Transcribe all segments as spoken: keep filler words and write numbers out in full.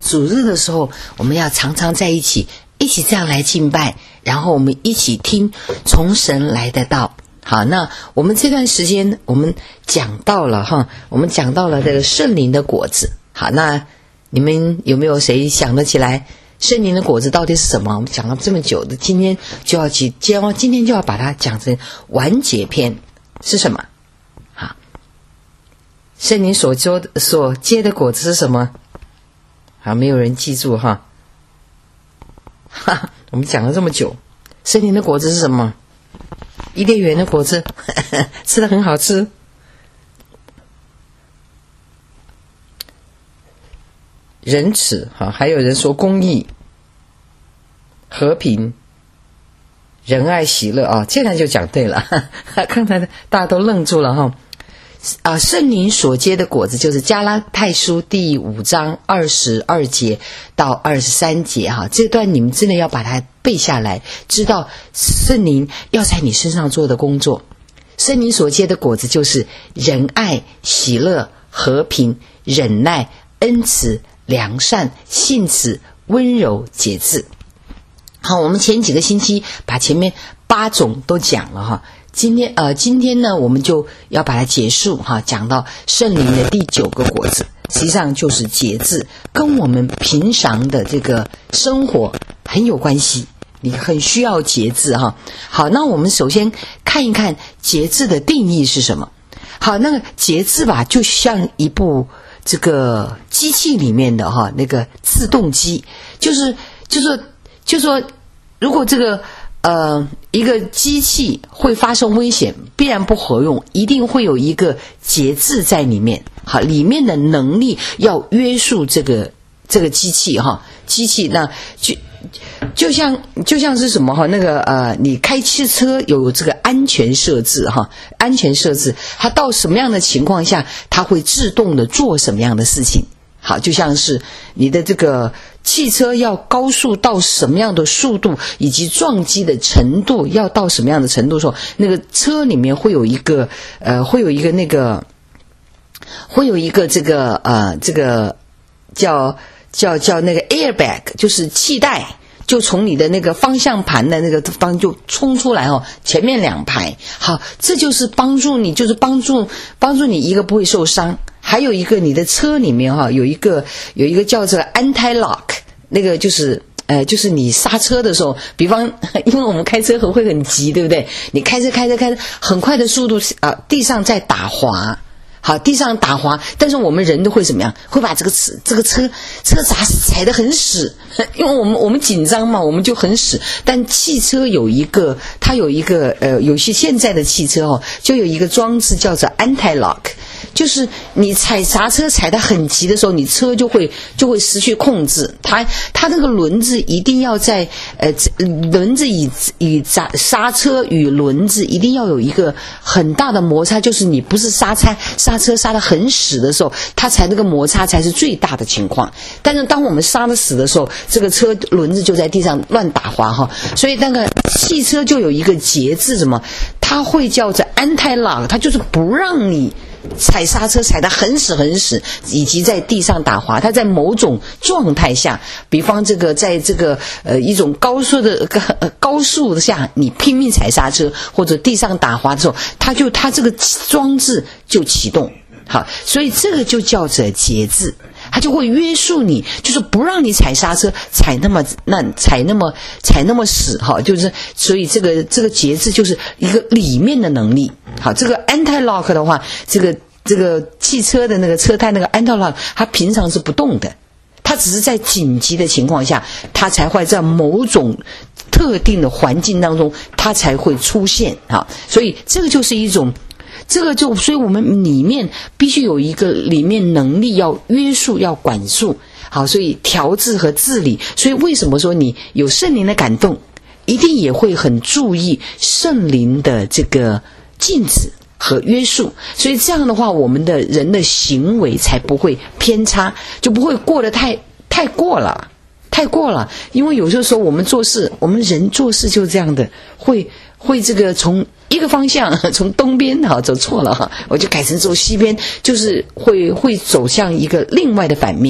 主日的时候，我们要常常在一起，一起这样来敬拜，然后我们一起听从神来的道。好，那我们这段时间我们讲到了哈，我们讲到了这个圣灵的果子。好，那你们有没有谁想得起来圣灵的果子到底是什么？我们讲了这么久的，今天就要今今天就要把它讲成完结篇，是什么？好，圣灵所结所结的果子是什么？好，没有人记住哈。哈，我们讲了这么久，圣灵的果子是什么？伊甸园的果子，呵呵，吃得很好吃。仁慈，哈，还有人说公义、和平、仁爱、喜乐啊，现在就讲对了。呵呵，刚才大家都愣住了哈。啊，圣灵所结的果子就是加拉太书第五章二十二节到二十三节哈，这段你们真的要把它背下来，知道圣灵要在你身上做的工作。圣灵所结的果子就是仁爱、喜乐、和平、忍耐、恩慈、良善、信慈、温柔、节制。好，我们前几个星期把前面八种都讲了哈。今天呃，今天呢，我们就要把它结束哈，讲到圣灵的第九个果子，实际上就是节制，跟我们平常的这个生活很有关系，你很需要节制哈。好，那我们首先看一看节制的定义是什么。好，那个节制吧，就像一部这个机器里面的哈那个自动机，就是就是就是说，如果这个。呃，一个机器会发生危险，必然不合用，一定会有一个节制在里面。好，里面的能力要约束这个这个机器哈，机器那就就像就像是什么哈，那个呃，你开汽车有这个安全设置哈，安全设置，它到什么样的情况下，它会自动的做什么样的事情。好，就像是你的这个汽车要高速到什么样的速度，以及撞击的程度要到什么样的程度的时候，那个车里面会有一个呃，会有一个那个，会有一个这个呃，这个叫叫叫那个 airbag， 就是气带。就从你的那个方向盘的那个方就冲出来哦，前面两排，好，这就是帮助你，就是帮助帮助你一个不会受伤，还有一个你的车里面哈、哦、有一个有一个叫做 anti lock， 那个就是呃就是你刹车的时候，比方因为我们开车会很急，对不对？你开车开车开车很快的速度啊、呃，地上在打滑。好，地上打滑，但是我们人都会怎么样？会把这个车这个车车闸踩得很死，因为我们我们紧张嘛，我们就很死。但汽车有一个，它有一个呃，有些现在的汽车哦，就有一个装置叫做 anti lock， 就是你踩刹车踩得很急的时候，你车就会就会失去控制。它它那个轮子一定要在呃轮子与与刹刹车与轮子一定要有一个很大的摩擦，就是你不是刹车。刹车刹得很死的时候，它才那个摩擦才是最大的情况。但是当我们刹得死的时候，这个车轮子就在地上乱打滑哈。所以那个汽车就有一个节制，什么？它会叫做 anti lock， 它就是不让你踩刹车踩得很死很死，以及在地上打滑。它在某种状态下，比方这个在这个呃一种高速的呃高速下，你拼命踩刹车或者地上打滑的时候，它就它这个装置就启动。好，所以这个就叫做节制，它就会约束你，就是不让你踩刹车踩那么那踩那么踩那么死哈，就是所以这个这个节制就是一个里面的能力。好，这个 anti lock 的话，这个这个汽车的那个车胎那个 anti lock， 它平常是不动的，它只是在紧急的情况下，它才会在某种特定的环境当中，它才会出现哈。所以这个就是一种。这个就，所以我们里面必须有一个里面能力要约束、要管束，好，所以调制和治理。所以为什么说你有圣灵的感动，一定也会很注意圣灵的这个禁止和约束。所以这样的话，我们的人的行为才不会偏差，就不会过得太太过了。太过了，因为有些时候我们做事，我们人做事就是这样的，会会这个从一个方向从东边哈走错了哈，我就改成走西边，就是会会走向一个另外的反面。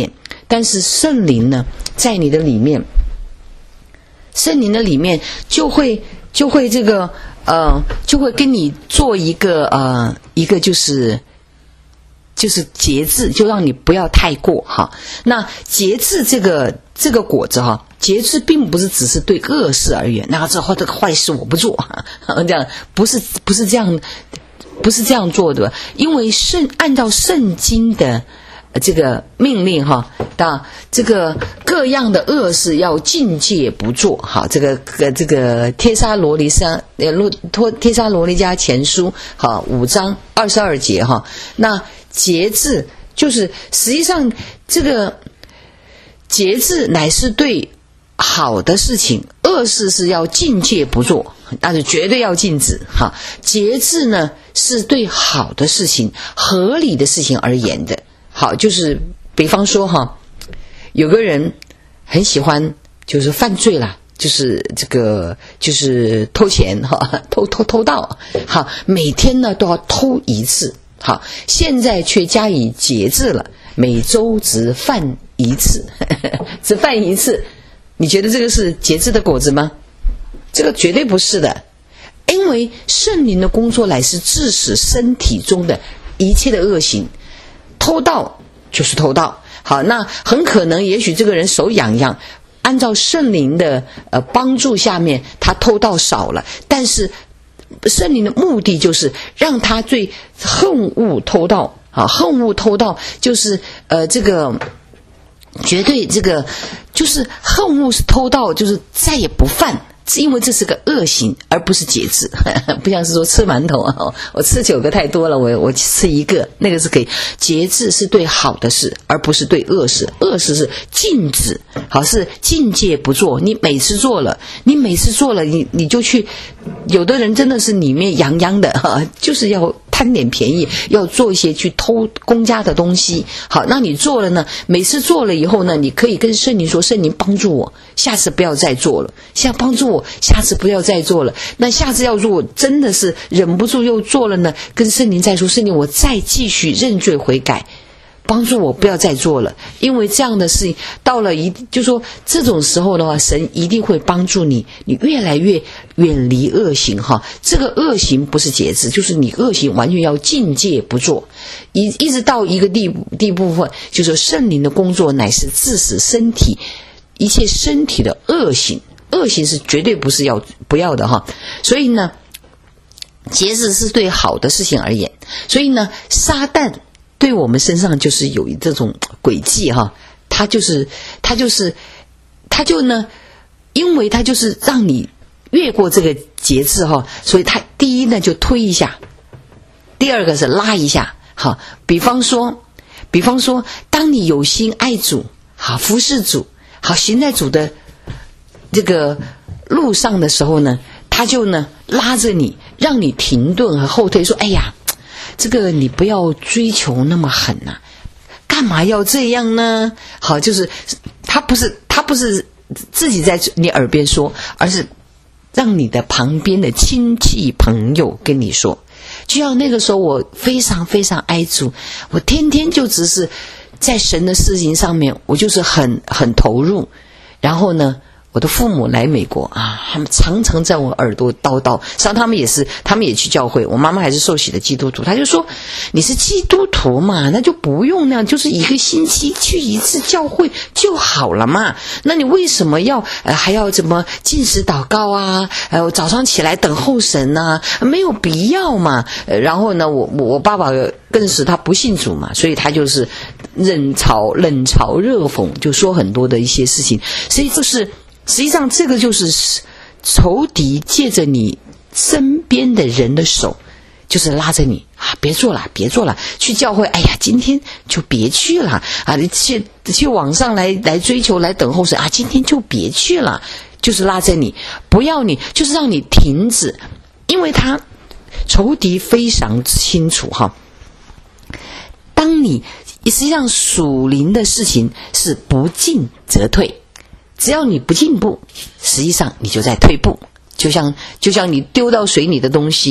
但是圣灵呢，在你的里面，圣灵的里面就会就会这个呃，就会跟你做一个呃一个就是就是节制，就让你不要太过哈。那节制这个这个果子哈，节制并不是只是对恶事而言，那这这个坏事我不做，这样不是不是这样不是这样做的，因为圣按照圣经的这个命令哈，那这个各样的恶事要禁戒不做。好，这个这个帖撒罗尼迦呃托帖撒罗尼迦前书好五章二十二节哈，那节制就是实际上这个节制乃是对好的事情，恶事是要禁戒不做，但是绝对要禁止哈。节制呢是对好的事情、合理的事情而言的。好，就是比方说哈，有个人很喜欢就是犯罪啦，就是这个就是偷钱哈，偷偷偷盗，好，每天呢都要偷一次，好，现在却加以节制了，每周只犯一次，呵呵只犯一次。你觉得这个是节制的果子吗？这个绝对不是的，因为圣灵的工作乃是致使身体中的一切的恶行。偷盗就是偷盗，好，那很可能也许这个人手痒痒，按照圣灵的呃帮助下面，他偷盗少了，但是圣灵的目的就是让他最恨恶偷盗，好，恨恶偷盗就是呃这个绝对这个就是恨恶是偷盗，就是再也不犯。因为这是个恶行，而不是节制，不像是说吃馒头啊，我吃九个太多了，我我吃一个，那个是可以。节制是对好的事，而不是对恶事。恶事是禁止，好，是禁戒不做。你每次做了，你每次做了，你你就去。有的人真的是里面洋洋的哈，就是要贪点便宜，要做一些去偷公家的东西。好，那你做了呢？每次做了以后呢，你可以跟圣灵说：“圣灵帮助我，下次不要再做了。现在帮助我，下次不要再做了。那下次要如果真的是忍不住又做了呢，跟圣灵再说：圣灵，我再继续认罪悔改。”帮助我不要再做了，因为这样的事情到了一，就说这种时候的话，神一定会帮助你，你越来越远离恶行哈。这个恶行不是节制，就是你恶行完全要禁戒不做，一一直到一个地地部分，就是圣灵的工作乃是致使身体一切身体的恶行，恶行是绝对不是要不要的哈。所以呢，节制是对好的事情而言，所以呢，撒旦对我们身上就是有这种诡计哈，他就是他就是他就呢，因为他就是让你越过这个节制哈，所以他第一呢就推一下，第二个是拉一下，好，比方说，比方说，当你有心爱主，好服侍主，好行在主的这个路上的时候呢，他就呢拉着你，让你停顿和后退，说，哎呀。这个你不要追求那么狠呐、啊，干嘛要这样呢？好，就是他不是他不是自己在你耳边说，而是让你的旁边的亲戚朋友跟你说。就像那个时候我非常非常爱主，我天天就只是在神的事情上面，我就是很很投入。然后呢，我的父母来美国啊，他们常常在我耳朵叨叨，实际上他们也是，他们也去教会。我妈妈还是受洗的基督徒，他就说：“你是基督徒嘛，那就不用那样，就是一个星期去一次教会就好了嘛。那你为什么要呃还要怎么禁食祷告啊？呃，早上起来等候神啊，没有必要嘛。呃、然后呢，我我爸爸更是他不信主嘛，所以他就是冷嘲冷嘲热讽，就说很多的一些事情，所以就是。”实际上这个就是仇敌借着你身边的人的手，就是拉着你啊，别做了别做了，去教会，哎呀今天就别去了啊，你去去网上来来追求来等候神啊，今天就别去了，就是拉着你，不要你，就是让你停止，因为他仇敌非常清楚哈，当你实际上属灵的事情是不进则退，只要你不进步，实际上你就在退步。就像就像你丢到水里的东西，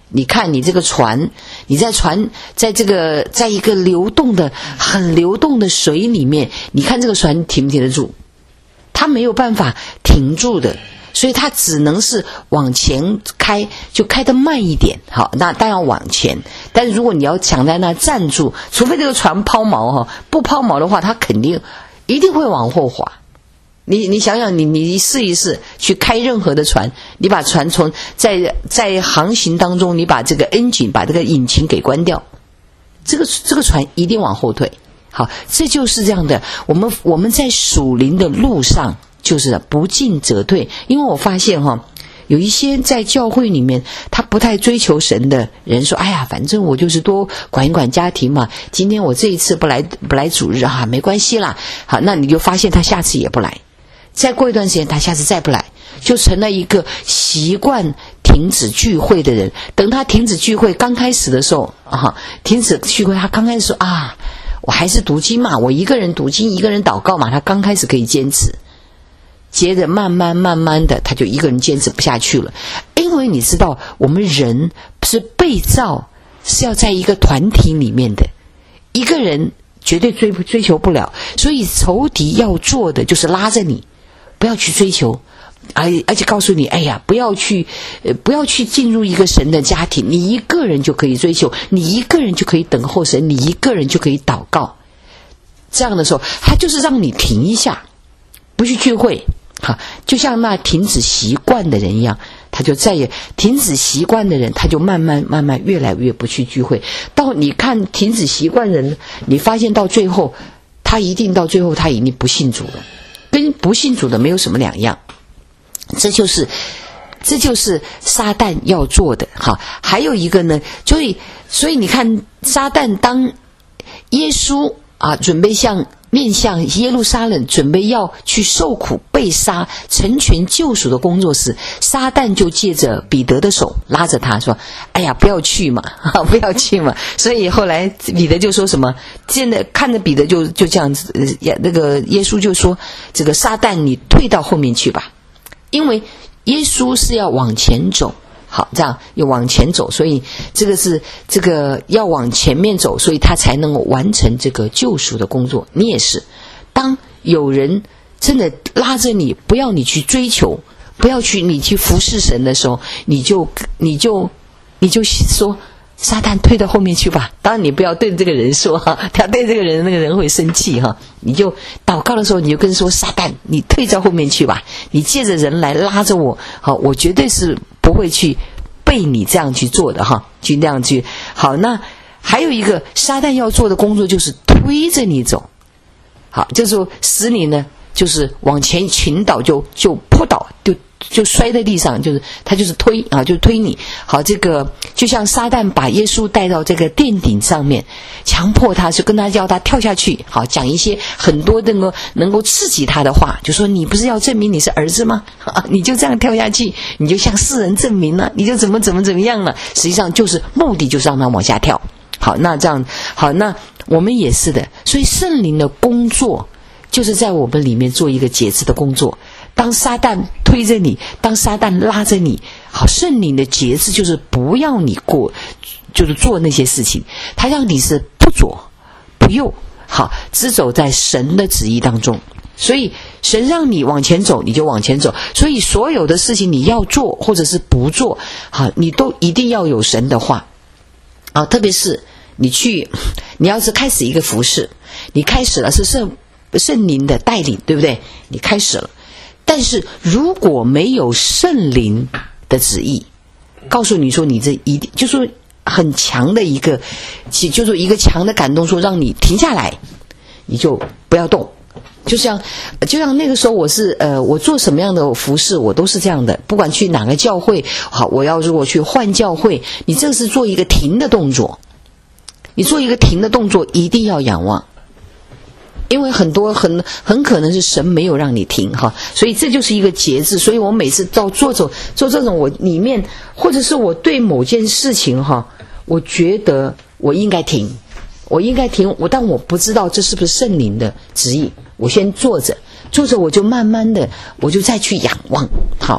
你看你这个船，你在船在这个在一个流动的很流动的水里面，你看这个船停不停得住？它没有办法停住的，所以它只能是往前开，就开得慢一点。好，那当然往前，但是如果你要想在那站住，除非这个船抛锚哈，不抛锚的话，它肯定一定会往后滑。你你想想，你你试一试去开任何的船，你把船从在在航行当中，你把这个 engine 把这个引擎给关掉，这个这个船一定往后退。好，这就是这样的。我们我们在属灵的路上，就是不进则退。因为我发现哈，有一些在教会里面，他不太追求神的人说：“哎呀，反正我就是多管一管家庭嘛。今天我这一次不来不来主日啊，没关系啦。”好，那你就发现他下次也不来。再过一段时间他下次再不来，就成了一个习惯停止聚会的人。等他停止聚会刚开始的时候啊，停止聚会他刚开始说啊，我还是读经嘛，我一个人读经一个人祷告嘛，他刚开始可以坚持，接着慢慢慢慢的他就一个人坚持不下去了。因为你知道我们人是被造是要在一个团体里面的，一个人绝对追追求不了，所以仇敌要做的就是拉着你不要去追求，而而且告诉你，哎呀，不要去，呃，不要去进入一个神的家庭，你一个人就可以追求，你一个人就可以等候神，你一个人就可以祷告。这样的时候，他就是让你停一下，不去聚会，哈，就像那停止习惯的人一样，他就再也停止习惯的人，他就慢慢慢慢越来越不去聚会。到你看停止习惯人，你发现到最后，他一定到最后他一定不信主了。跟不信主的没有什么两样，这就是这就是撒旦要做的。好，还有一个呢，所以所以你看，撒旦当耶稣啊准备向面向耶路撒冷，准备要去受苦被杀成全救赎的工作时，撒旦就借着彼得的手拉着他说：“哎呀，不要去嘛，不要去嘛。”所以后来彼得就说什么？现在看着彼得就就这样子，呃，那个耶稣就说：“这个撒旦，你退到后面去吧。”因为耶稣是要往前走。好，这样又往前走，所以这个是这个要往前面走，所以他才能够完成这个救赎的工作。你也是，当有人真的拉着你，不要你去追求，不要去你去服侍神的时候，你就你就你就说撒旦退到后面去吧。当然你不要对这个人说哈，他对这个人那个人会生气哈。你就祷告的时候，你就跟说撒旦，你退到后面去吧。你借着人来拉着我，好，我绝对是不会去被你这样去做的哈，去那样去。好，那还有一个撒旦要做的工作就是推着你走，好，就是使你呢就是往前倾倒，就就扑倒，就就摔在地上，就是他就是推啊，就推你。好，这个就像撒旦把耶稣带到这个殿顶上面，强迫他，就跟他叫他跳下去，好，讲一些很多能够能够刺激他的话，就说你不是要证明你是儿子吗？啊，你就这样跳下去，你就向世人证明了，你就怎么怎么怎么样了。实际上就是目的就是让他往下跳。好，那这样好，那我们也是的，所以圣灵的工作就是在我们里面做一个节制的工作。当撒旦推着你，当撒旦拉着你，好，圣灵的节制就是不要你过，就是做那些事情，他让你是不左不右，好，只走在神的旨意当中。所以神让你往前走，你就往前走。所以所有的事情你要做或者是不做，好，你都一定要有神的话啊。特别是你去，你要是开始一个服事，你开始了是圣圣灵的带领，对不对？你开始了。但是如果没有圣灵的旨意告诉你说你这一定就说很强的一个就说一个强的感动说让你停下来，你就不要动。就像就像那个时候我是呃我做什么样的服事我都是这样的，不管去哪个教会，好，我要如果去换教会，你这是做一个停的动作，你做一个停的动作一定要仰望。因为很多很很可能是神没有让你停哈，所以这就是一个节制。所以我每次到做走做这种我里面，或者是我对某件事情哈，我觉得我应该停，我应该停，我但我不知道这是不是圣灵的旨意，我先坐着，坐着我就慢慢的我就再去仰望。好，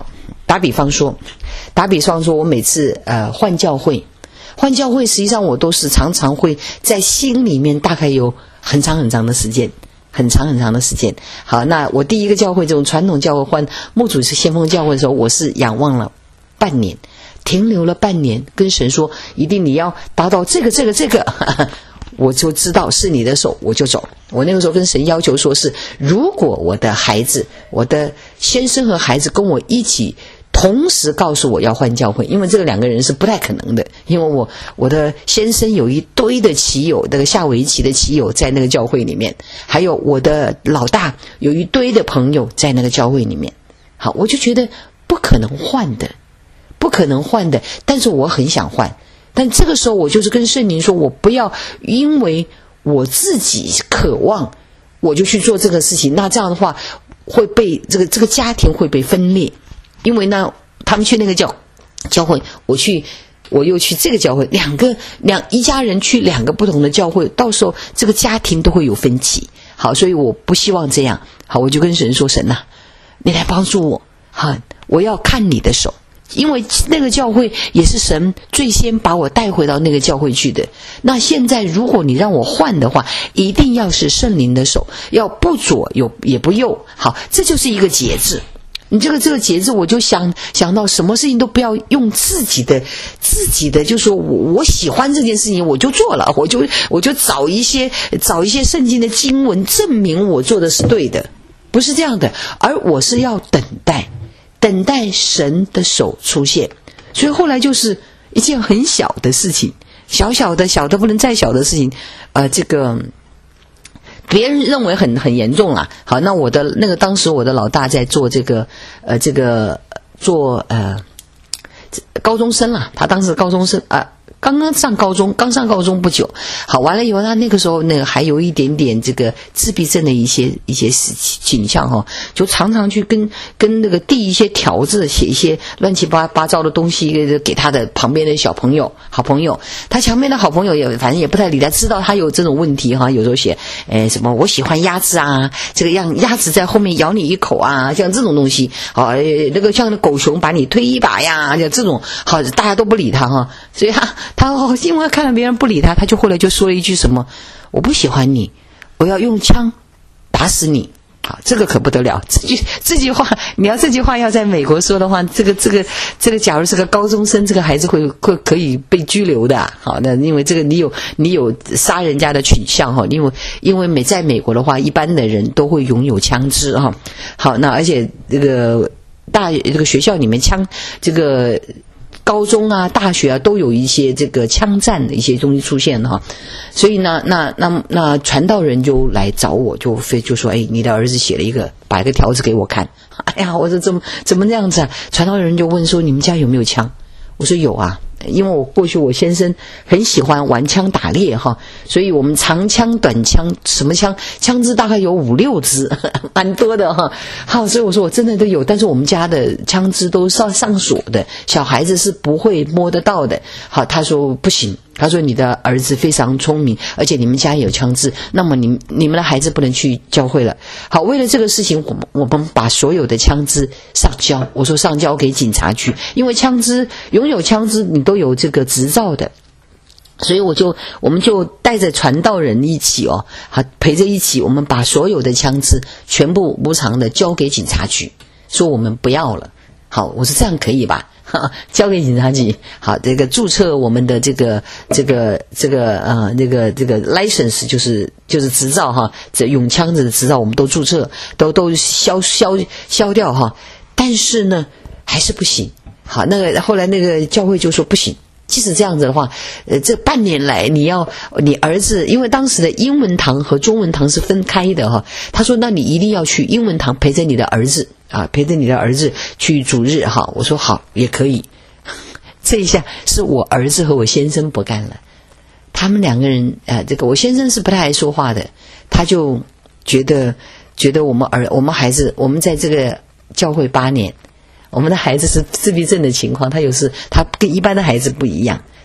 打比方说，打比方说，我每次呃换教会，换教会，实际上我都是常常会在心里面大概有很长很长的时间。很长很长的时间。好，那我第一个教会这种传统教会换牧主是先锋教会的时候，我是仰望了半年，停留了半年，跟神说一定你要达到这个这个这个呵呵，我就知道是你的手，我就走。我那个时候跟神要求说是，如果我的孩子，我的先生和孩子跟我一起同时告诉我要换教会，因为这个两个人是不太可能的，因为我我的先生有一堆的骑友，那个下围棋的骑友在那个教会里面，还有我的老大有一堆的朋友在那个教会里面。好，我就觉得不可能换的，不可能换的，但是我很想换。但这个时候我就是跟圣灵说，我不要因为我自己渴望我就去做这个事情，那这样的话会被这个这个家庭会被分裂。因为呢，他们去那个教教会，我去，我又去这个教会，两个两一家人去两个不同的教会，到时候这个家庭都会有分歧。好，所以我不希望这样。好，我就跟神说，神呐、啊，你来帮助我，好，我要看你的手，因为那个教会也是神最先把我带回到那个教会去的。那现在如果你让我换的话，一定要是圣灵的手，要不左有也不右。好，这就是一个节制。你这个这个节制，我就想想到什么事情都不要用自己的自己的，就说我我喜欢这件事情，我就做了，我就我就找一些找一些圣经的经文证明我做的是对的，不是这样的，而我是要等待，等待神的手出现。所以后来就是一件很小的事情，小小的小的不能再小的事情，呃，这个。别人认为很很严重啊。好，那我的那个当时我的老大在做这个呃这个做呃高中生啦，他当时高中生啊、呃、刚刚上高中，刚上高中不久。好，完了以后他那个时候那个还有一点点这个自闭症的一些一些倾向哈、哦，就常常去跟跟那个递一些条子，写一些乱七八八糟的东西给他的旁边的小朋友好朋友。他旁边的好朋友也反正也不太理他，知道他有这种问题哈，有时候写诶什么我喜欢鸭子啊，这个让鸭子在后面咬你一口啊，像这种东西好，那个像狗熊把你推一把呀，像这种好，大家都不理他哈，所以他他因为看到别人不理他，他就后来就说了一句什么，我不喜欢你，我要用枪打死你。好，这个可不得了，这句这句话，你要这句话要在美国说的话，这个这个这个，假如是个高中生，这个孩子会会可以被拘留的、啊。好，那因为这个你有你有杀人家的倾向哈，因为因为美在美国的话，一般的人都会拥有枪支哈。好，那而且这个大这个学校里面枪这个。高中啊大学啊都有一些这个枪战的一些东西出现哈，所以呢那那那传道人就来找我，就非就说哎，你的儿子写了一个把一个条子给我看。哎呀，我说怎么怎么这样子啊？传道人就问说你们家有没有枪？我说有啊，因为我过去我先生很喜欢玩枪打猎哈，所以我们长枪短枪什么枪枪支大概有五六支，蛮多的哈。好，所以我说我真的都有，但是我们家的枪支都上上锁的，小孩子是不会摸得到的。好，他说不行，他说你的儿子非常聪明，而且你们家有枪支，那么你你们的孩子不能去教会了。好，为了这个事情，我们我们把所有的枪支上交，我说上交给警察局，因为枪支拥有枪支你都有这个执照的。所以我就我们就带着传道人一起哦，好陪着一起，我们把所有的枪支全部无偿的交给警察局，说我们不要了。好，我说这样可以吧？哈，交给警察局。好，这个注册我们的这个这个这个呃那个这个 license 就是就是执照哈，这用枪子的执照我们都注册，都都消消消掉哈。但是呢，还是不行。好，那个后来那个教会就说不行。即使这样子的话，呃，这半年来你要你儿子，因为当时的英文堂和中文堂是分开的哈。他说，那你一定要去英文堂陪着你的儿子啊，陪着你的儿子去主日哈。我说好，也可以。这一下是我儿子和我先生不干了，他们两个人呃，这个我先生是不太爱说话的，他就觉得觉得我们儿我们孩子我们在这个教会八年。我们的孩子是自闭症的情况，他有时他跟一般的孩子不一样，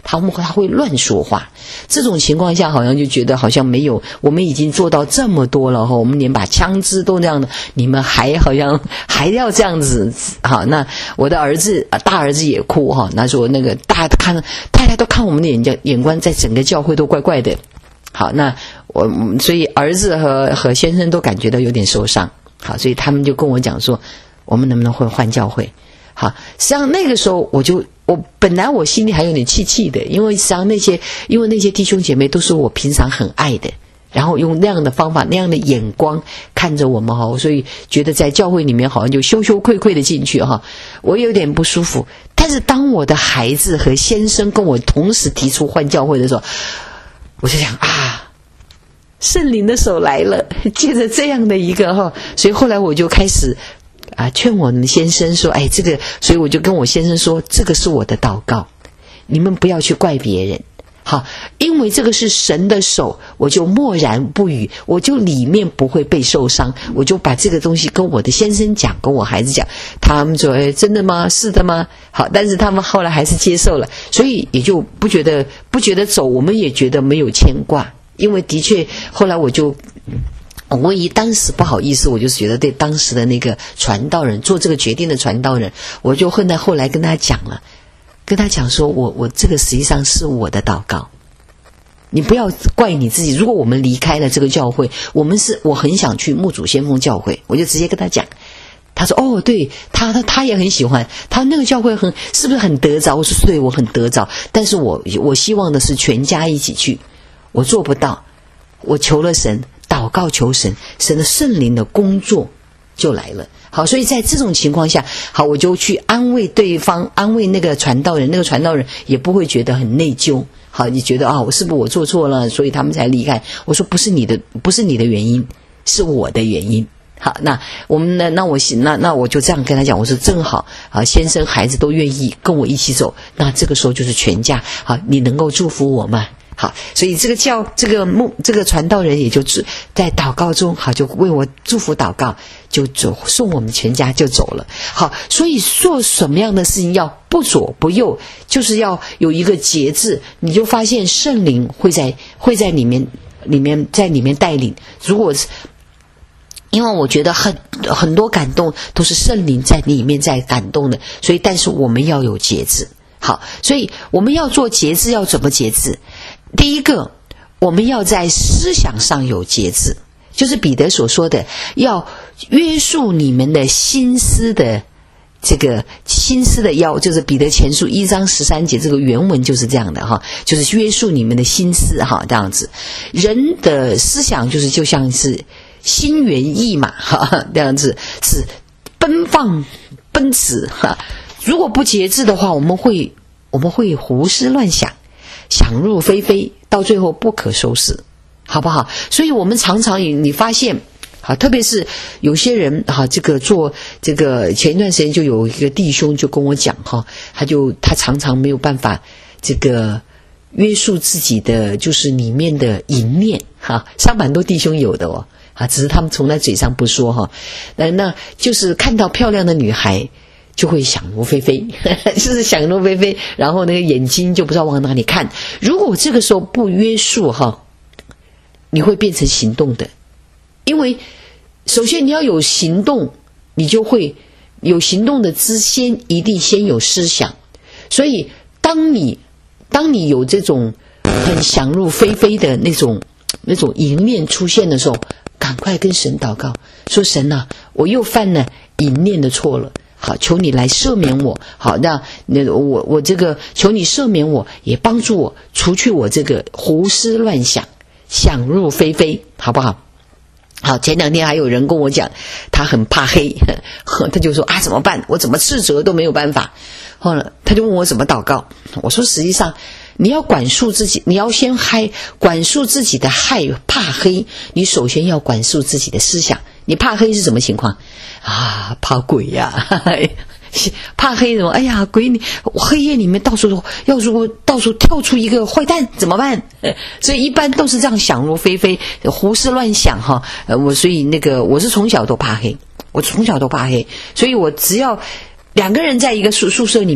他们他会乱说话。这种情况下好像就觉得好像没有，我们已经做到这么多了哈，我们连把枪支都这样的，你们还好像还要这样子。好，那我的儿子大儿子也哭哈，那说那个大家看大家都看我们的眼睛眼光在整个教会都怪怪的。好，那我所以儿子和和先生都感觉到有点受伤。好，所以他们就跟我讲说，我们能不能会换教会？好，实际上那个时候我就我本来我心里还有点气气的，因为实际上那些因为那些弟兄姐妹都是我平常很爱的，然后用那样的方法那样的眼光看着我们哈，所以觉得在教会里面好像就羞羞愧愧的进去哈，我有点不舒服。但是当我的孩子和先生跟我同时提出换教会的时候，我就想啊，圣灵的手来了，借着这样的一个哈，所以后来我就开始啊劝我们先生说，哎，这个，所以我就跟我先生说，这个是我的祷告，你们不要去怪别人，好，因为这个是神的手，我就默然不语，我就里面不会被受伤，我就把这个东西跟我的先生讲，跟我孩子讲，他们说，哎，真的吗？是的吗？好，但是他们后来还是接受了，所以也就不觉得不觉得走，我们也觉得没有牵挂，因为的确后来我就。我以当时不好意思，我就觉得对当时的那个传道人做这个决定的传道人，我就后来后来跟他讲了，跟他讲说我我这个实际上是我的祷告，你不要怪你自己。如果我们离开了这个教会，我们是我很想去牧主先锋教会，我就直接跟他讲。他说哦，对，他他他也很喜欢，他那个教会很是不是很得着？我说对，我很得着，但是我我希望的是全家一起去，我做不到，我求了神。祷告求神，神的圣灵的工作就来了。好，所以在这种情况下，好，我就去安慰对方，安慰那个传道人，那个传道人也不会觉得很内疚。好，你觉得啊，我是不是我做错了，所以他们才离开？我说不是你的，不是你的原因，是我的原因。好，那我们呢？那我那那我就这样跟他讲，我说正好啊，先生孩子都愿意跟我一起走，那这个时候就是全家。好，你能够祝福我吗？好，所以这个教这个牧这个传道人也就在祷告中，好，就为我祝福祷告，就走送我们全家就走了。好，所以做什么样的事情要不左不右，就是要有一个节制，你就发现圣灵会在会在里面里面在里面带领。如果是因为我觉得很很多感动都是圣灵在里面在感动的，所以但是我们要有节制。好，所以我们要做节制，要怎么节制？第一个，我们要在思想上有节制，就是彼得所说的，要约束你们的心思的这个心思的腰，就是彼得前书一章十三节，这个原文就是这样的哈，就是约束你们的心思哈，这样子。人的思想就是就像是心猿意马哈，这样子是奔放奔驰哈。如果不节制的话，我们会我们会胡思乱想。想入非非，到最后不可收拾，好不好？所以我们常常你发现，好，特别是有些人哈，这个做这个前一段时间就有一个弟兄就跟我讲哈，他就他常常没有办法这个约束自己的就是里面的淫念哈，上蛮多弟兄有的哦，啊，只是他们从来嘴上不说哈，那那就是看到漂亮的女孩。就会想入非非，就是想入非非，然后那个眼睛就不知道往哪里看。如果这个时候不约束哈，你会变成行动的，因为首先你要有行动，你就会有行动的之先一定先有思想。所以当你当你有这种很想入非非的那种那种淫念出现的时候，赶快跟神祷告，说神啊，我又犯了淫念的错了。好，求你来赦免我。好，那那我我这个求你赦免我，也帮助我除去我这个胡思乱想、想入非非，好不好？好，前两天还有人跟我讲，他很怕黑，他就说啊，怎么办？我怎么斥责都没有办法。后来他就问我怎么祷告，我说实际上你要管束自己，你要先害管束自己的害怕黑，你首先要管束自己的思想。你怕黑是什么情况啊？怕鬼呀、啊，怕黑什么？哎呀，鬼你黑夜里面到处要如果到处跳出一个坏蛋怎么办？所以一般都是这样想入非非、胡思乱想哈。呃，我所以那个我是从小都怕黑，我从小都怕黑，所以我只要两个人在一个宿宿舍里面，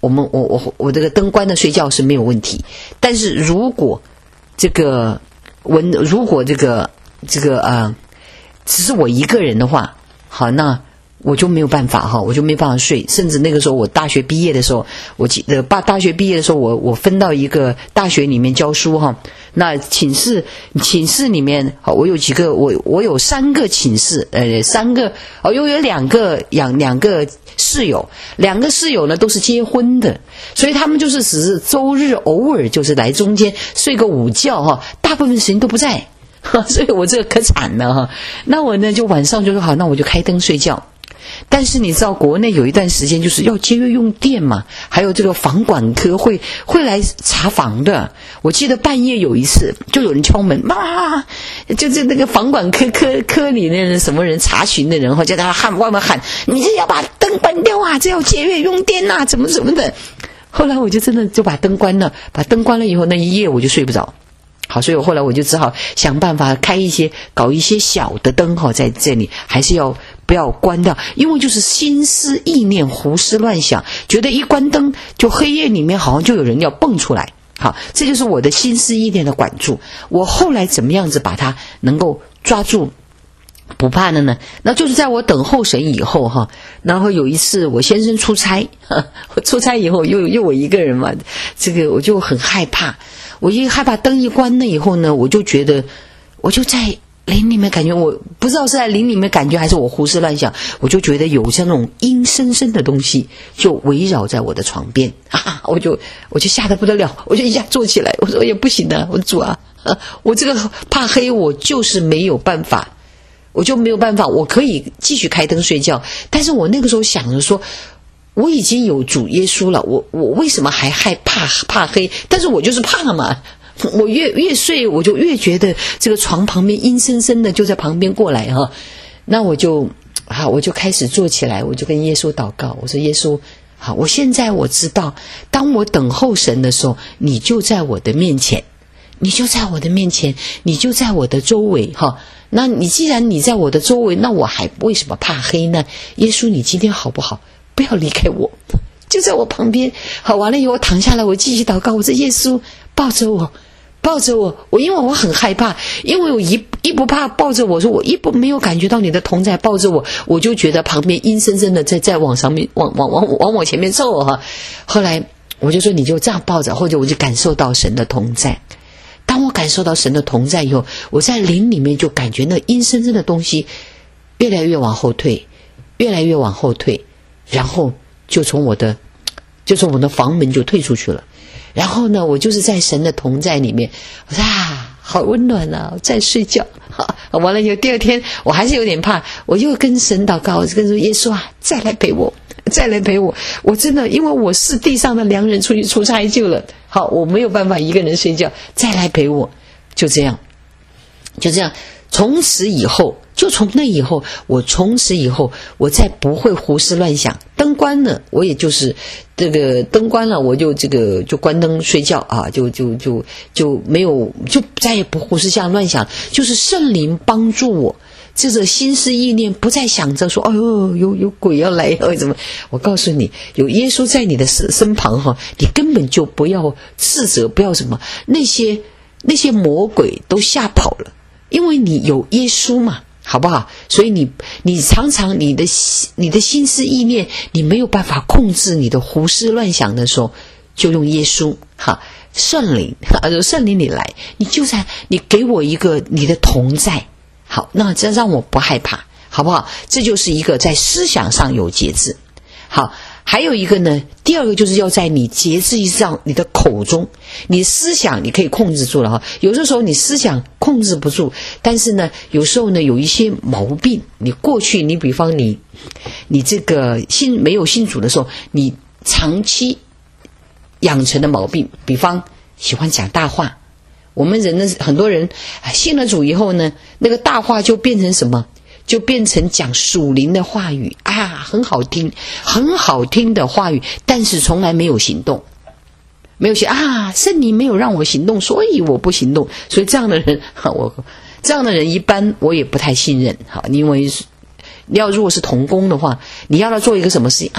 我们我我我这个灯关的睡觉是没有问题。但是如果这个温如果这个这个呃只是我一个人的话，好，那我就没有办法哈，我就没办法睡。甚至那个时候我大学毕业的时候，我记得大大学毕业的时候，我我分到一个大学里面教书哈。那寝室寝室里面，好，我有几个我我有三个寝室，呃，三个哦，又有两个两两个室友，两个室友呢都是结婚的，所以他们就是只是周日偶尔就是来中间睡个午觉哈，大部分时间都不在，所以我这个可惨了哈。那我呢就晚上就说好，那我就开灯睡觉。但是你知道国内有一段时间就是要节约用电嘛，还有这个房管科会会来查房的。我记得半夜有一次就有人敲门，妈，就是那个房管科科科里那人什么人查询的人，叫他喊外面喊，你这要把灯关掉啊，这要节约用电啊，怎么怎么的。后来我就真的就把灯关了，把灯关了以后那一夜我就睡不着。好，所以我后来我就只好想办法开一些搞一些小的灯哈，在这里还是要不要关掉，因为就是心思意念胡思乱想，觉得一关灯就黑夜里面好像就有人要蹦出来。好，这就是我的心思意念的管住。我后来怎么样子把它能够抓住不怕的呢？那就是在我等候神以后哈，然后有一次我先生出差，我出差以后又又我一个人嘛，这个我就很害怕。我一害怕灯一关了以后呢，我就觉得我就在灵里面感觉，我不知道是在灵里面感觉还是我胡思乱想，我就觉得有像那种阴森森的东西就围绕在我的床边啊，我就我就吓得不得了，我就一下坐起来，我说也不行啊，我主啊，啊我这个怕黑我就是没有办法，我就没有办法，我可以继续开灯睡觉，但是我那个时候想着说我已经有主耶稣了，我我为什么还害怕怕黑？但是我就是怕嘛，我越越睡我就越觉得这个床旁边阴森森的就在旁边过来哈，那我就好，我就开始坐起来，我就跟耶稣祷告，我说耶稣，好，我现在我知道，当我等候神的时候，你就在我的面前，你就在我的面前，你就在我的周围哈。那你既然你在我的周围，那我还为什么怕黑呢？耶稣，你今天好不好？不要离开我，就在我旁边。好，完了以后我躺下来，我继续祷告，我说耶稣抱着我，抱着我，我因为我很害怕，因为我一一不怕抱着我，说我一不没有感觉到你的同在抱着我，我就觉得旁边阴森森的在在往上面往往往往我前面凑哈。后来我就说你就这样抱着，或者我就感受到神的同在。当我感受到神的同在以后，我在灵里面就感觉那阴森森的东西越来越往后退，越来越往后退，然后就从我的就从我的房门就退出去了。然后呢，我就是在神的同在里面，我说啊，好温暖啊，在睡觉。好，完了以后第二天我还是有点怕，我又跟神祷告，我就跟说耶稣啊，再来陪我，再来陪我。我真的因为我是地上的良人，出去出差去了，好，我没有办法一个人睡觉，再来陪我。就这样就这样从此以后，就从那以后，我从此以后我再不会胡思乱想。灯关了，我也就是这个灯关了，我就这个就关灯睡觉啊，就就就就没有，就再也不胡思乱想，就是圣灵帮助我，这个心思意念不再想着说，哎呦，有有鬼要来哦，怎么？我告诉你，有耶稣在你的身旁哈，你根本就不要斥责，不要什么，那些那些魔鬼都吓跑了。因为你有耶稣嘛，好不好？所以你你常常你的你的心思意念，你没有办法控制你的胡思乱想的时候，就用耶稣哈，圣灵哈，圣灵你来，你就在你给我一个你的同在，好，那这让我不害怕，好不好？这就是一个在思想上有节制。好，还有一个呢，第二个就是要在你节制上，你的口中，你思想你可以控制住了哈。有的时候你思想控制不住，但是呢，有时候呢有一些毛病，你过去你比方你你这个信没有信主的时候，你长期养成的毛病，比方喜欢讲大话。我们人呢，很多人信了主以后呢，那个大话就变成什么？就变成讲属灵的话语啊，很好听很好听的话语，但是从来没有行动，没有行啊，圣灵没有让我行动，所以我不行动。所以这样的人，我这样的人一般我也不太信任。好，因为你要如果是同工的话，你要他做一个什么事情啊，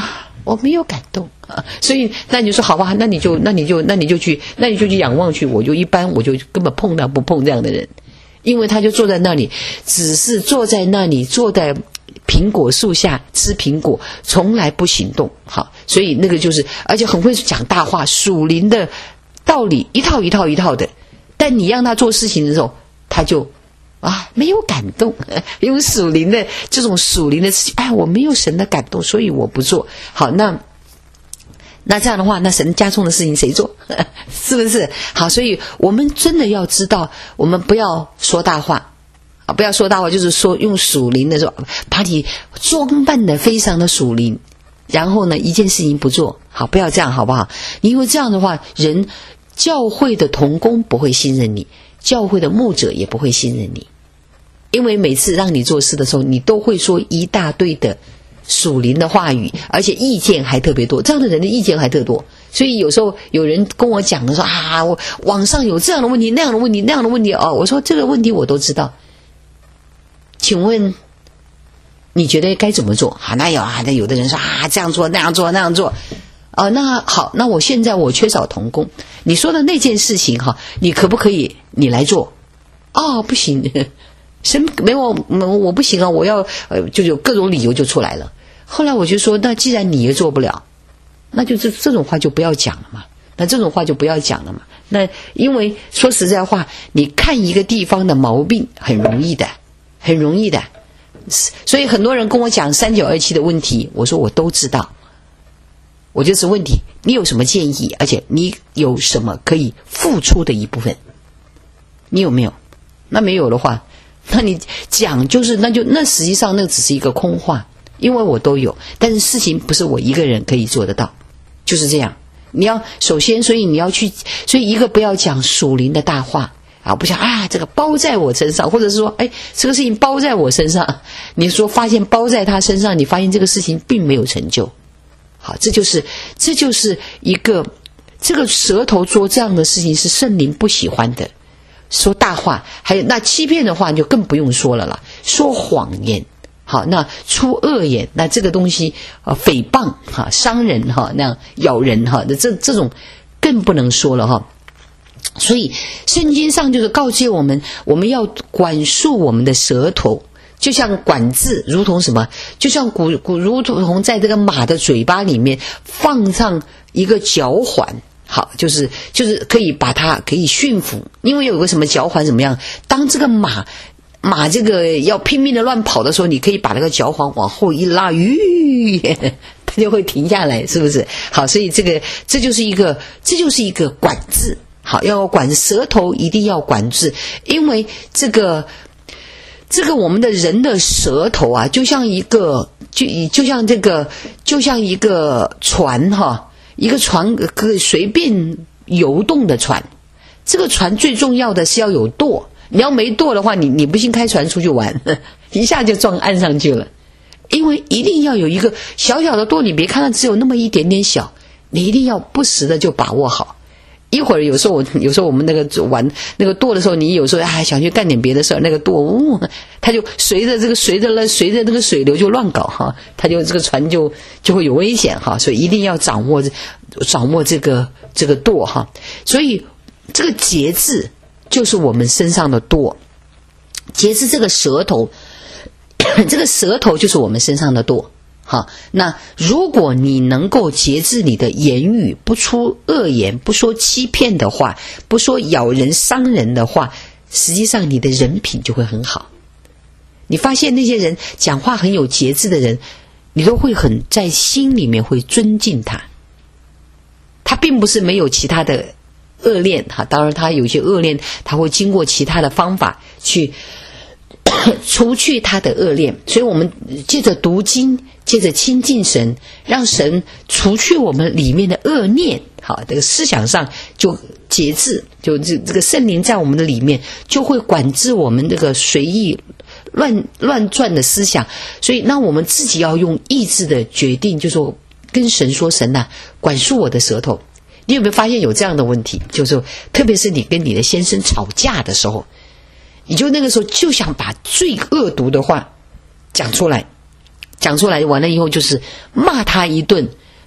我没有感动啊。所以那你就说好吧，那你就那你就那你就去那你就去仰望去，我就一般我就根本碰到不碰这样的人，因为他就坐在那里，只是坐在那里坐在苹果树下吃苹果，从来不行动。好，所以那个就是而且很会讲大话，属灵的道理一套一套一套的，但你让他做事情的时候，他就啊，没有感动，因为属灵的这种属灵的事情，哎，我没有神的感动，所以我不做。好，那那这样的话，那神加重的事情谁做？是不是？好，所以我们真的要知道，我们不要说大话啊，不要说大话，就是说用属灵的说，把你装扮的非常的属灵，然后呢，一件事情不做，好，不要这样，好不好？因为这样的话，人教会的同工不会信任你，教会的牧者也不会信任你。因为每次让你做事的时候，你都会说一大堆的属灵的话语，而且意见还特别多，这样的人的意见还特多。所以有时候有人跟我讲的说啊，我网上有这样的问题那样的问题那样的问题哦，我说这个问题我都知道，请问你觉得该怎么做？好，那有啊，那有的人说啊，这样做那样做那样做啊，那好，那我现在我缺少同工，你说的那件事情哈，你可不可以你来做？哦，不行。神没我我不行啊，我要呃就有各种理由就出来了。后来我就说，那既然你也做不了，那就这这种话就不要讲了嘛。那这种话就不要讲了嘛。那因为说实在话，你看一个地方的毛病很容易的，很容易的。所以很多人跟我讲三九二七的问题，我说我都知道。我就是问题，你有什么建议？而且你有什么可以付出的一部分？你有没有？那没有的话，那你讲就是那就那实际上那只是一个空话，因为我都有，但是事情不是我一个人可以做得到，就是这样。你要首先，所以你要去，所以一个不要讲属灵的大话啊，不想啊这个包在我身上，或者是说哎这个事情包在我身上，你说发现包在他身上，你发现这个事情并没有成就。好，这就是这就是一个这个舌头做这样的事情是圣灵不喜欢的。说大话，还有那欺骗的话你就更不用说了啦，说谎言，好，那出恶言，那这个东西啊，诽谤哈，伤人哈，那样咬人哈，那这这种更不能说了哈。所以圣经上就是告诫我们，我们要管束我们的舌头，就像管字，如同什么？就像古古如同在这个马的嘴巴里面放上一个嚼环。好，就是就是可以把它可以驯服，因为有个什么嚼环怎么样？当这个马马这个要拼命的乱跑的时候，你可以把那个嚼环往后一拉，吁，它就会停下来，是不是？好，所以这个这就是一个这就是一个管制。好，要管舌头，一定要管制，因为这个这个我们的人的舌头啊，就像一个就就像这个就像一个船哈。一个船可以随便游动的船，这个船最重要的是要有舵，你要没舵的话，你你不信开船出去玩，一下就撞岸上去了。因为一定要有一个小小的舵，你别看它只有那么一点点小，你一定要不时的就把握好。一会儿有时候我有时候我们那个玩那个舵的时候，你有时候还想去干点别的事儿，那个舵呜、哦，它就随着这个随着了随着那个水流就乱搞哈，它就这个船就就会有危险哈，所以一定要掌握掌握这个这个舵哈。所以这个节制就是我们身上的舵，节制这个舌头，这个舌头就是我们身上的舵。好，那如果你能够节制你的言语，不出恶言，不说欺骗的话，不说咬人伤人的话，实际上你的人品就会很好。你发现那些人讲话很有节制的人，你都会很在心里面会尊敬他。他并不是没有其他的恶念哈，当然他有些恶念，他会经过其他的方法去除去他的恶念。所以我们借着读经，借着亲近神，让神除去我们里面的恶念，好，这个思想上就节制，就这这个圣灵在我们的里面就会管制我们这个随意乱乱转的思想。所以那我们自己要用意志的决定，就说跟神说，神啊，管束我的舌头。你有没有发现有这样的问题？就是说特别是你跟你的先生吵架的时候，你就那个时候就想把最恶毒的话讲出来，讲出来完了以后就是骂他一顿，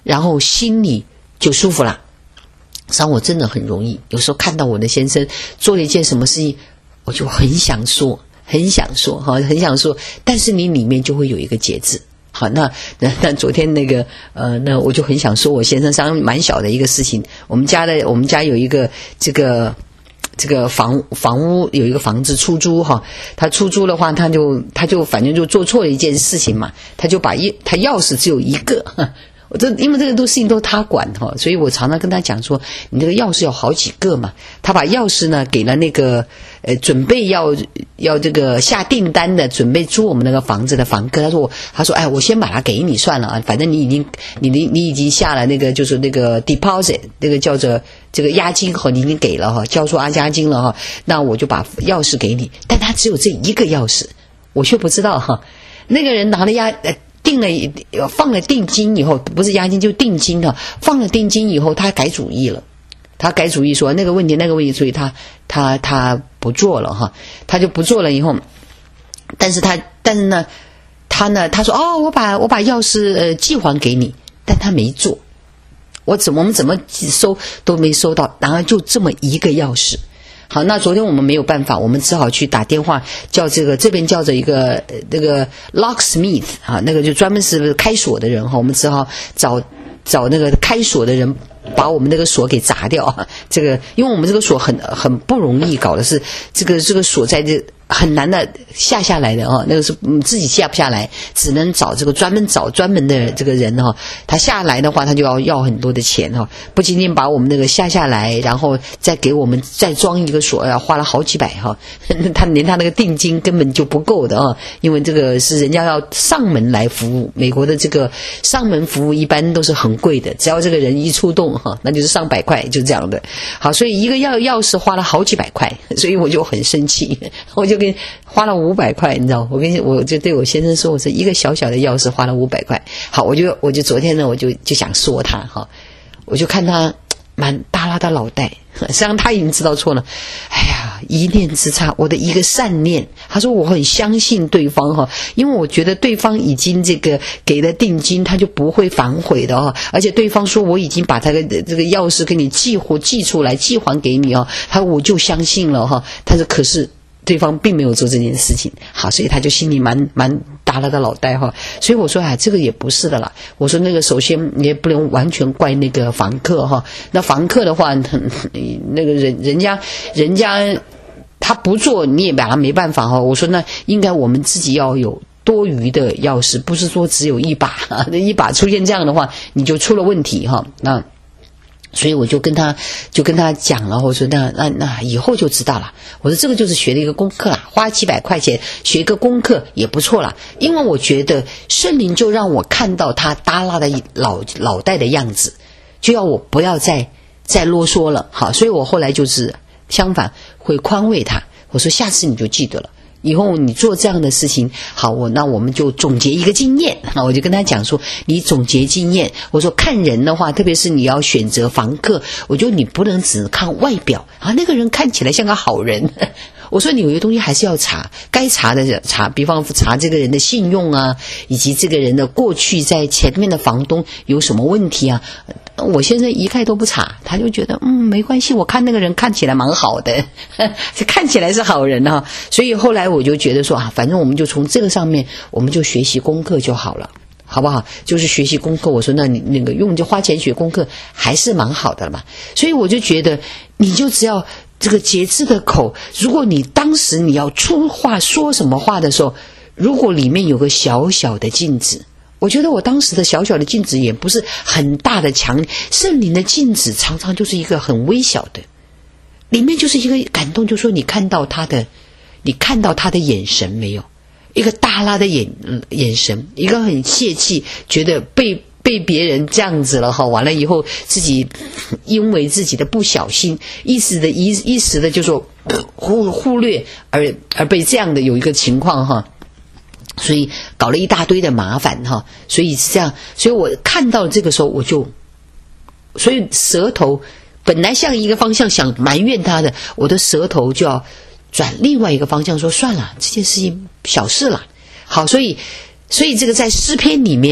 然后心里就舒服了。像我真的很容易，有时候看到我的先生做了一件什么事情，我就很想说，很想说，哈，很想说，但是你里面就会有一个节制。好，那那那昨天那个呃，那我就很想说，我先生上蛮小的一个事情，我们家的我们家有一个这个这个房房屋有一个房子出租哈，他出租的话，他就他就反正就做错了一件事情嘛，他就把钥他钥匙只有一个。我这因为这个都事情都他管哈，所以我常常跟他讲说，你这个钥匙有好几个嘛。他把钥匙呢给了那个呃准备要要这个下订单的，准备租我们那个房子的房客。他说我他说哎，我先把它给你算了啊，反正你已经你你你已经下了那个就是那个 deposit， 那个叫做这个押金哈，你已经给了哈，交出押金了哈，那我就把钥匙给你。但他只有这一个钥匙，我却不知道哈，那个人拿了押呃。定了放了定金以后，不是押金就定金了，放了定金以后他改主意了，他改主意说那个问题那个问题，所以他他他不做了哈，他就不做了以后，但是他但是呢他呢他说哦我把我把钥匙呃寄还给你，但他没做，我怎么我们怎么收都没收到，然后就这么一个钥匙。好，那昨天我们没有办法，我们只好去打电话叫这个这边叫着一个那个 locksmith 啊，那个就专门是开锁的人哈，我们只好找找那个开锁的人把我们那个锁给砸掉啊。这个因为我们这个锁很很不容易搞的是这个这个锁在这很难的下下来的啊，那个是嗯自己下不下来，只能找这个专门找专门的这个人哈，他下来的话他就要要很多的钱哈，不仅仅把我们那个下下来，然后再给我们再装一个锁，要花了好几百哈，他连他那个定金根本就不够的啊，因为这个是人家要上门来服务，美国的这个上门服务一般都是很贵的，只要这个人一出动哈，那就是上百块，就这样的。好，所以一个钥钥匙花了好几百块，所以我就很生气，我就跟花了五百块，你知道，我跟我就对我先生说，我说一个小小的钥匙花了五百块。好，我就我就昨天呢，我就就想说他哈，我就看他蛮耷拉的脑袋，实际上他已经知道错了。哎呀，一念之差，我的一个善念。他说我很相信对方哈，因为我觉得对方已经这个给了定金，他就不会反悔的哈。而且对方说我已经把他的这个钥匙给你寄货寄出来，寄还给你啊，他我就相信了哈。但是可是对方并没有做这件事情，好，所以他就心里蛮蛮耷拉的脑袋哈。所以我说啊，这个也不是的啦。我说那个首先你也不能完全怪那个房客哈。那房客的话，那个人人家人家他不做，你也把他没办法哈。我说那应该我们自己要有多余的钥匙，不是说只有一把，那一把出现这样的话，你就出了问题哈。那所以我就跟他就跟他讲了，我说那那那以后就知道了。我说这个就是学了一个功课啦，花几百块钱学一个功课也不错啦。因为我觉得圣灵就让我看到他耷拉的脑脑袋的样子，就要我不要再再啰嗦了。好，所以我后来就是相反会宽慰他。我说下次你就记得了。以后你做这样的事情，好，我那我们就总结一个经验啊，我就跟他讲说，你总结经验。我说看人的话，特别是你要选择房客，我觉得你不能只看外表啊，那个人看起来像个好人。我说你有些东西还是要查，该查的查，比方查这个人的信用啊，以及这个人的过去在前面的房东有什么问题啊。我先生一概都不查，他就觉得嗯没关系，我看那个人看起来蛮好的，看起来是好人啊。所以后来我就觉得说啊，反正我们就从这个上面我们就学习功课就好了，好不好？就是学习功课。我说那你那个用就花钱学功课还是蛮好的嘛。所以我就觉得你就只要这个节制的口，如果你当时你要出话说什么话的时候，如果里面有个小小的镜子，我觉得我当时的小小的镜子也不是很大的强，圣灵的镜子常常就是一个很微小的，里面就是一个感动，就说你看到他的你看到他的眼神没有，一个耷拉的眼眼神，一个很泄气，觉得被被别人这样子了哈，完了以后自己因为自己的不小心一时的一一时的就说忽忽略而而被这样的有一个情况哈，所以搞了一大堆的麻烦哈，所以是这样。所以我看到这个时候我就，所以舌头本来向一个方向想埋怨他的，我的舌头就要转另外一个方向说算了，这件事情小事了。好，所以所以这个在诗篇里面大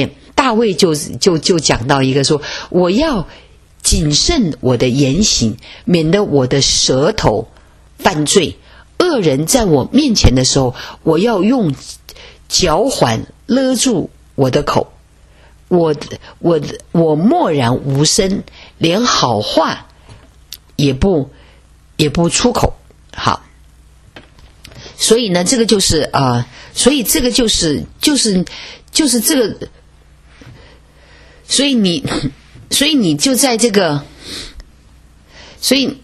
大卫就就就讲到一个说，我要谨慎我的言行，免得我的舌头犯罪。恶人在我面前的时候，我要用脚环勒住我的口。我我我默然无声，连好话也不也不出口。好，所以呢，这个就是啊、呃，所以这个就是就是就是这个，所以你所以你就在这个，所以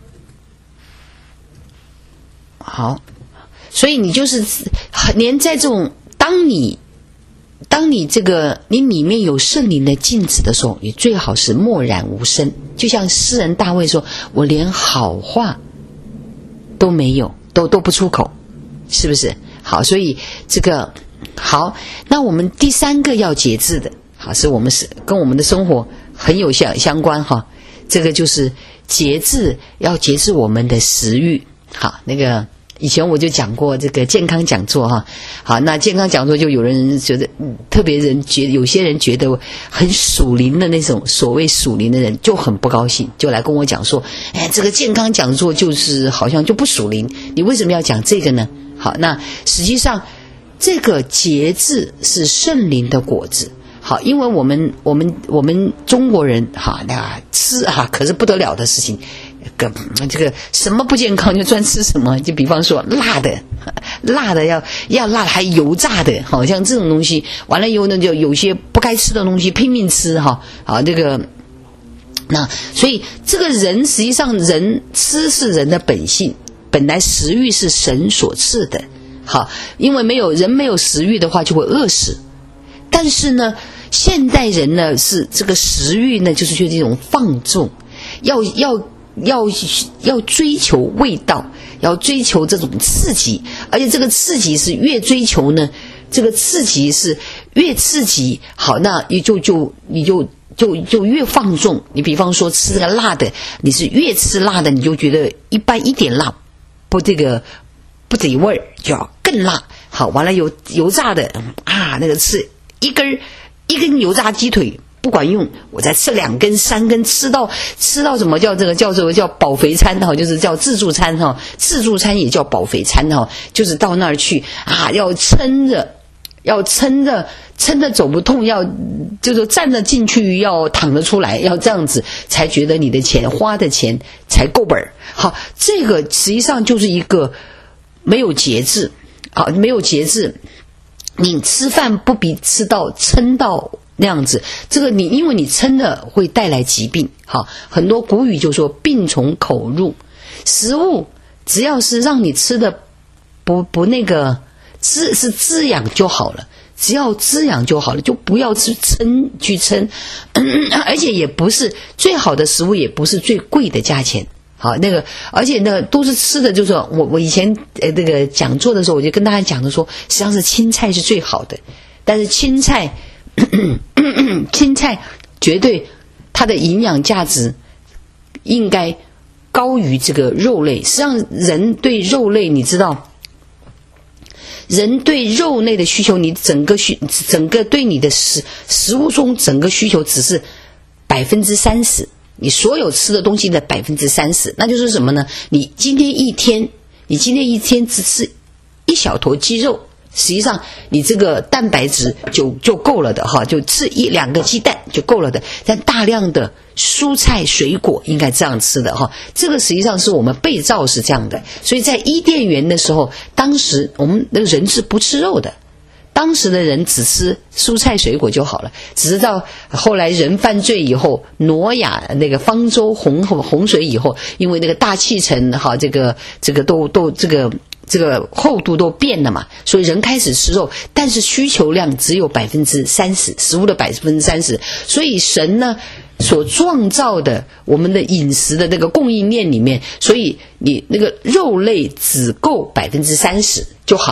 好，所以你就是连在这种当你。当你这个你里面有圣灵的镜子的时候，你最好是默然无声。就像诗人大卫说，我连好话都没有，都都不出口，是不是？好，所以这个好，那我们第三个要节制的，好，是我们是跟我们的生活很有相相关哈。这个就是节制，要节制我们的食欲。好，那个。以前我就讲过这个健康讲座哈，好，那健康讲座就有人觉得，嗯、特别人觉得有些人觉得很属灵的那种所谓属灵的人就很不高兴，就来跟我讲说，哎，这个健康讲座就是好像就不属灵，你为什么要讲这个呢？好，那实际上这个节制是圣灵的果子。好，因为我们我们我们中国人哈，那吃啊可是不得了的事情。个这个什么不健康就专吃什么，就比方说辣的，辣的要要辣的还油炸的，好像这种东西完了以后呢，就有些不该吃的东西拼命吃哈，好这个那所以这个人实际上人吃是人的本性，本来食欲是神所赐的，好，因为没有人没有食欲的话就会饿死，但是呢，现代人呢是这个食欲呢就是就是一种放纵，要要。要要追求味道，要追求这种刺激，而且这个刺激是越追求呢，这个刺激是越刺激，好，那你就就你就就就越放纵。你比方说吃这个辣的，你是越吃辣的，你就觉得一般一点辣不这个不得味儿，就要更辣。好，完了有油炸的啊，那个吃一根一根油炸鸡腿。不管用，我再吃两根三根，吃到吃到什么叫这个叫做叫饱肥餐哈，就是叫自助餐哈，自助餐也叫饱肥餐哈，就是到那儿去啊，要撑着，要撑着撑着走不痛，要就是站着进去，要躺着出来，要这样子才觉得你的钱花的钱才够本儿。好，这个实际上就是一个没有节制，好，没有节制，你吃饭不比吃到撑到。那样子，这个你因为你撑了会带来疾病，好，很多古语就说病从口入，食物只要是让你吃的不不那个滋是滋养就好了，只要滋养就好了，就不要去撑去撑、嗯，而且也不是最好的食物，也不是最贵的价钱。好，那个，而且呢，都是吃的，就是我我以前呃那个讲座的时候，我就跟大家讲的说，实际上是青菜是最好的，但是青菜。青菜绝对它的营养价值应该高于这个肉类。实际上人对肉类，你知道人对肉类的需求，你整个需整个对你的食食物中整个需求只是百分之三十，你所有吃的东西的百分之三十，那就是什么呢？你今天一天你今天一天只吃一小坨鸡肉，实际上你这个蛋白质就就够了的哈，就吃一两个鸡蛋就够了的。但大量的蔬菜水果应该这样吃的哈，这个实际上是我们被造是这样的。所以在伊甸园的时候，当时我们的人是不吃肉的，当时的人只吃蔬菜水果就好了。只是到后来人犯罪以后，挪亚那个方舟洪洪水以后，因为那个大气层哈，这个这个都都这个。这个厚度都变了嘛，所以人开始吃肉，但是需求量只有百分之三十，食物的百分之三十。所以神呢所创造的我们的饮食的那个供应链里面，所以你那个肉类只够百分之三十就好了。但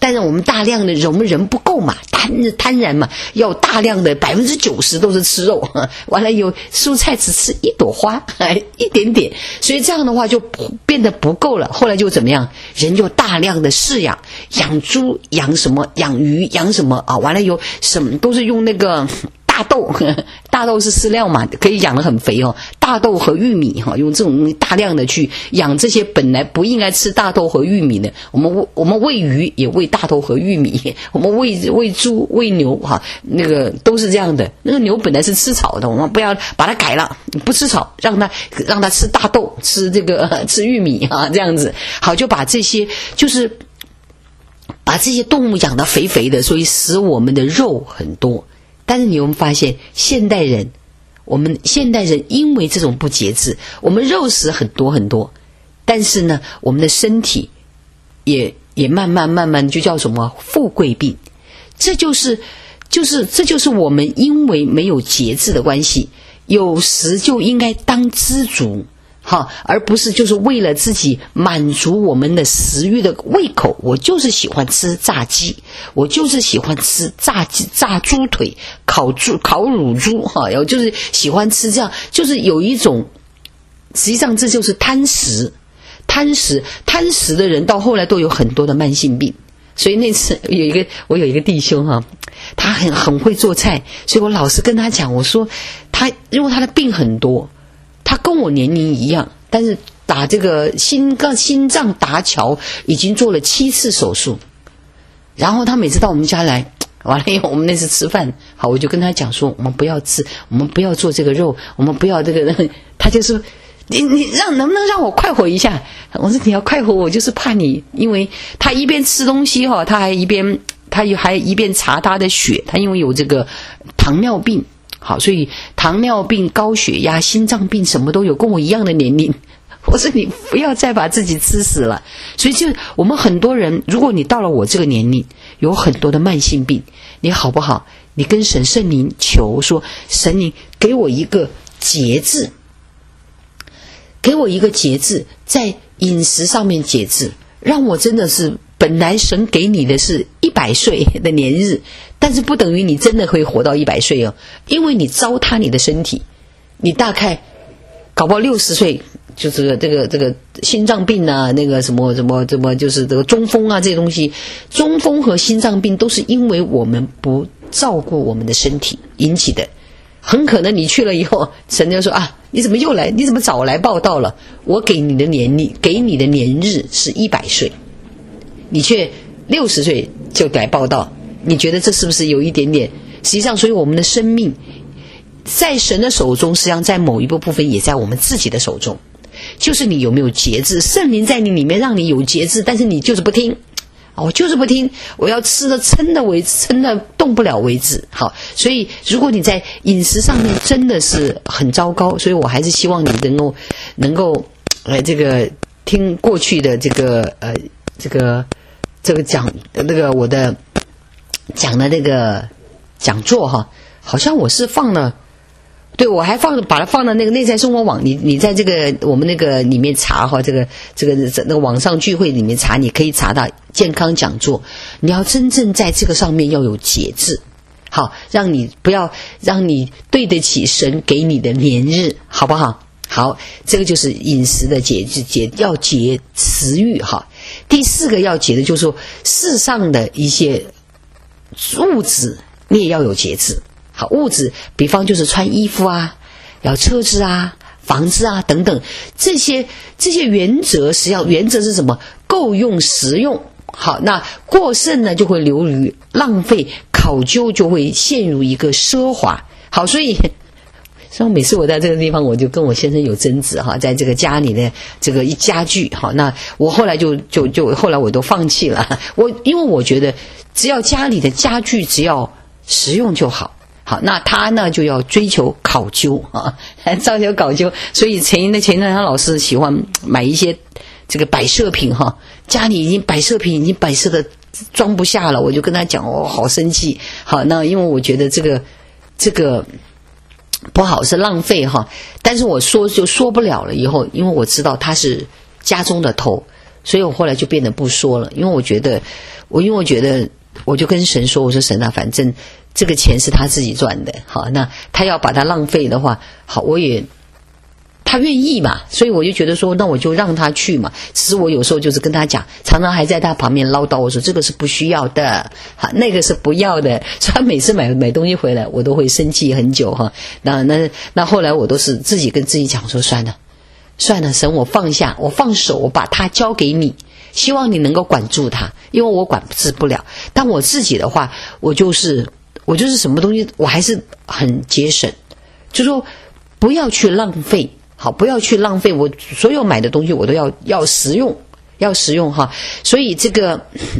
但是我们大量的我们人不够嘛，贪贪婪嘛，要大量的百分之九十都是吃肉，完了有蔬菜只吃一朵花，一点点，所以这样的话就变得不够了。后来就怎么样？人就大量的饲养，养猪、养什么、养鱼、养什么啊？完了有什么都是用那个。大豆，大豆是饲料嘛，可以养得很肥哦。大豆和玉米哈，用这种大量的去养这些本来不应该吃大豆和玉米的。我们我们喂鱼也喂大豆和玉米，我们喂喂猪喂牛哈，那个都是这样的。那个牛本来是吃草的，我们不要把它改了，不吃草，让它让它吃大豆，吃这个吃玉米啊，这样子好，就把这些就是把这些动物养得肥肥的，所以使我们的肉很多。但是你有没有发现，现代人，我们现代人因为这种不节制，我们肉食很多很多，但是呢，我们的身体也也慢慢慢慢就叫什么富贵病，这就是就是这就是我们因为没有节制的关系，有时就应该当知足。好，而不是就是为了自己满足我们的食欲的胃口，我就是喜欢吃炸鸡，我就是喜欢吃炸鸡、炸猪腿、烤猪、烤乳猪，哈，我就是喜欢吃这样，就是有一种，实际上这就是贪食，贪食，贪食的人到后来都有很多的慢性病。所以那次有一个我有一个弟兄哈，他很很会做菜，所以我老是跟他讲，我说他因为他的病很多。他跟我年龄一样，但是打这个心心脏搭桥已经做了七次手术。然后他每次到我们家来，完了以后我们那次吃饭，好，我就跟他讲说，我们不要吃，我们不要做这个肉，我们不要这个。他就说，你你让能不能让我快活一下？我说你要快活，我就是怕你，因为他一边吃东西哈，他还一边他还一边查他的血，他因为有这个糖尿病。好，所以糖尿病、高血压、心脏病什么都有，跟我一样的年龄。我说你不要再把自己吃死了。所以就我们很多人，如果你到了我这个年龄，有很多的慢性病，你好不好？你跟神圣灵求说，神灵给我一个节制，给我一个节制，在饮食上面节制，让我真的是本来神给你的是一百岁的年日。但是不等于你真的会活到一百岁哦，因为你糟蹋你的身体，你大概搞不好六十岁，就是这个这个心脏病啊，那个什么什么什么，就是这个中风啊这些东西，中风和心脏病都是因为我们不照顾我们的身体引起的。很可能你去了以后，神就说啊，你怎么又来？你怎么早来报道了？我给你的年龄，给你的年日是一百岁，你却六十岁就来报道。你觉得这是不是有一点点？实际上，所以我们的生命在神的手中，实际上在某一部分也在我们自己的手中。就是你有没有节制？圣灵在你里面让你有节制，但是你就是不听，我就是不听，我要吃的撑的为止，撑的动不了为止。好，所以如果你在饮食上面真的是很糟糕，所以我还是希望你能够能够呃这个听过去的这个呃这个这个讲那个我的。讲的那个讲座哈，好像我是放了，对我还放把它放到那个内在生活网，你你在这个我们那个里面查哈，这个这个那个网上聚会里面查，你可以查到健康讲座。你要真正在这个上面要有节制，好，让你不要让你对得起神给你的年日，好不好？好，这个就是饮食的节制，节要节食欲哈。第四个要节的就是说世上的一些。物质你也要有节制，好，物质比方就是穿衣服啊，要车子啊，房子啊等等，这些这些原则，实际上原则是什么？够用实用。好，那过剩呢就会流于浪费，考究就会陷入一个奢华。好，所以所以每次我在这个地方，我就跟我先生有争执哈，在这个家里的这个一家具，好，那我后来就就就后来我都放弃了，我因为我觉得只要家里的家具只要实用就好。好，那他呢就要追求考究啊，追求考究，所以前的前段他老是喜欢买一些这个摆设品哈，家里已经摆设品已经摆设的装不下了，我就跟他讲，哦，好生气。好，那因为我觉得这个这个不好，是浪费哈，但是我说就说不了了以后，因为我知道他是家中的头， 所以我后来就变得不说了，因为我觉得，我因为我觉得，我就跟神说，我说神啊，反正这个钱是他自己赚的，好，那他要把它浪费的话，好，我也他愿意嘛，所以我就觉得说，那我就让他去嘛。只是我有时候就是跟他讲，常常还在他旁边唠叨，我说这个是不需要的，好，那个是不要的。所以他每次买买东西回来，我都会生气很久哈。那那那后来我都是自己跟自己讲说，算了。算了，神，我放下，我放手，我把它交给你，希望你能够管住它，因为我管制不了。但我自己的话，我就是我就是什么东西，我还是很节省，就说不要去浪费，好，不要去浪费。我所有买的东西，我都要要实用，要实用哈。所以这个，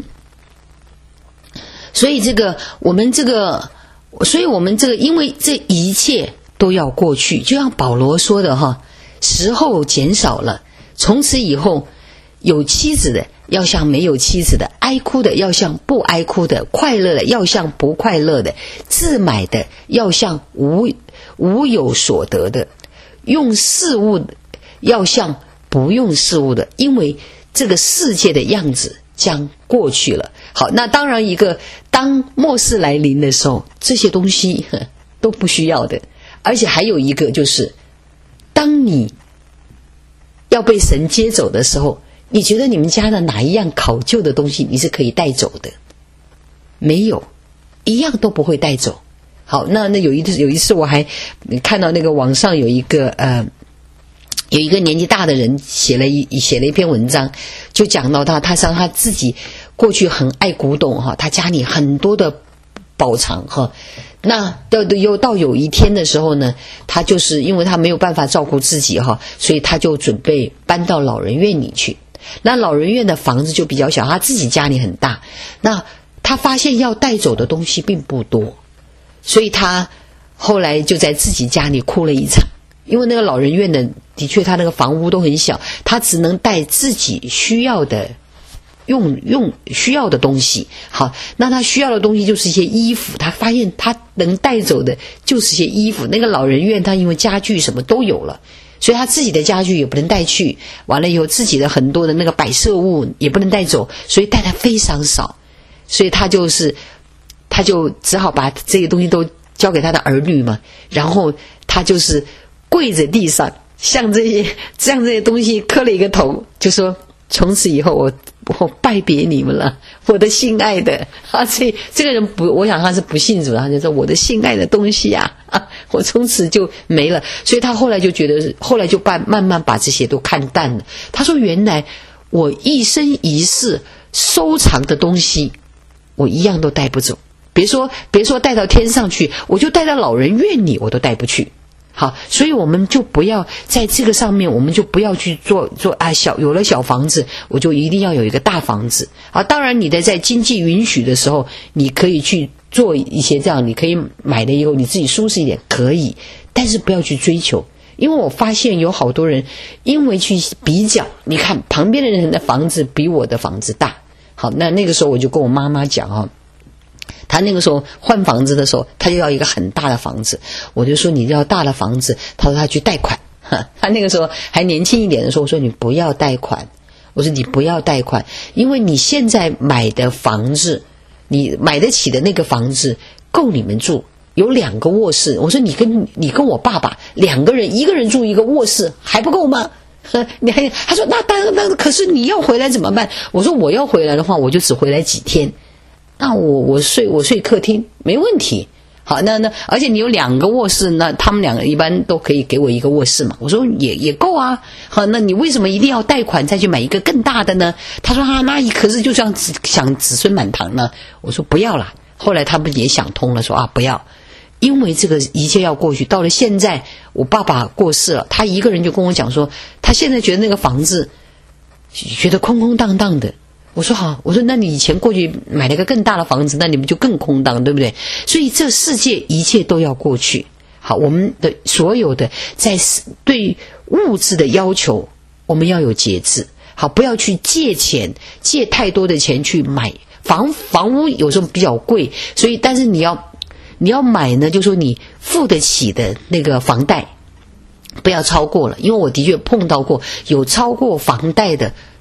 所以这个，我们这个，所以我们这个，因为这一切都要过去，就像保罗说的哈。时候减少了，从此以后，有妻子的要像没有妻子的，哀哭的要像不哀哭的，快乐的要像不快乐的，自买的要像无无有所得的，用事物要像不用事物的，因为这个世界的样子将过去了。好，那当然一个当末世来临的时候，这些东西呵都不需要的，而且还有一个就是当你要被神接走的时候，你觉得你们家的哪一样考究的东西你是可以带走的？没有，一样都不会带走。好，那那有一次有一次我还看到那个网上有一个呃有一个年纪大的人写了一写了一篇文章，就讲到他他说他自己过去很爱古董哈，他家里很多的宝藏哈。那到有到有一天的时候呢，他就是因为他没有办法照顾自己哈，所以他就准备搬到老人院里去。那老人院的房子就比较小，他自己家里很大。那他发现要带走的东西并不多，所以他后来就在自己家里哭了一场。因为那个老人院的的确他那个房屋都很小，他只能带自己需要的用用需要的东西。好，那他需要的东西就是一些衣服，他发现他能带走的就是一些衣服。那个老人院他因为家具什么都有了，所以他自己的家具也不能带去，完了以后自己的很多的那个摆设物也不能带走，所以带的非常少。所以他就是他就只好把这些东西都交给他的儿女嘛，然后他就是跪在地上向这些向这些东西磕了一个头，就说从此以后我我拜别你们了，我的心爱的啊！这这个人不，我想他是不信主，他就说我的心爱的东西啊啊，我从此就没了。所以他后来就觉得，后来就慢慢慢把这些都看淡了。他说：“原来我一生一世收藏的东西，我一样都带不走。别说别说带到天上去，我就带到老人院里，我都带不去。”好，所以我们就不要在这个上面，我们就不要去做做啊小有了小房子，我就一定要有一个大房子啊。当然，你的在经济允许的时候，你可以去做一些这样，你可以买了以后你自己舒适一点，可以，但是不要去追求，因为我发现有好多人因为去比较，你看旁边的人的房子比我的房子大。好，那那个时候我就跟我妈妈讲啊。他那个时候换房子的时候，他就要一个很大的房子，我就说你要大的房子，他说他去贷款。他那个时候还年轻一点的时候，我说你不要贷款，我说你不要贷款，因为你现在买的房子，你买得起的那个房子够你们住，有两个卧室。我说你跟你跟我爸爸两个人，一个人住一个卧室还不够吗？你还他说那那那可是你要回来怎么办？我说我要回来的话，我就只回来几天。那我我睡我睡客厅没问题。好，那那而且你有两个卧室，那他们两个一般都可以给我一个卧室嘛。我说也也够啊。好，那你为什么一定要贷款再去买一个更大的呢？他说啊，那可是就这样子想子孙满堂呢。我说不要啦。后来他们也想通了，说啊不要，因为这个一切要过去。到了现在，我爸爸过世了，他一个人就跟我讲说，他现在觉得那个房子觉得空空荡荡的。我说好，我说那你以前过去买了一个更大的房子，那你们就更空荡，对不对？所以这世界一切都要过去。好，我们的所有的在对物质的要求，我们要有节制。好，不要去借钱，借太多的钱去买房房屋，有时候比较贵，所以但是你要你要买呢，就说你付得起的那个房贷，不要超过了。因为我的确碰到过有超过房贷的。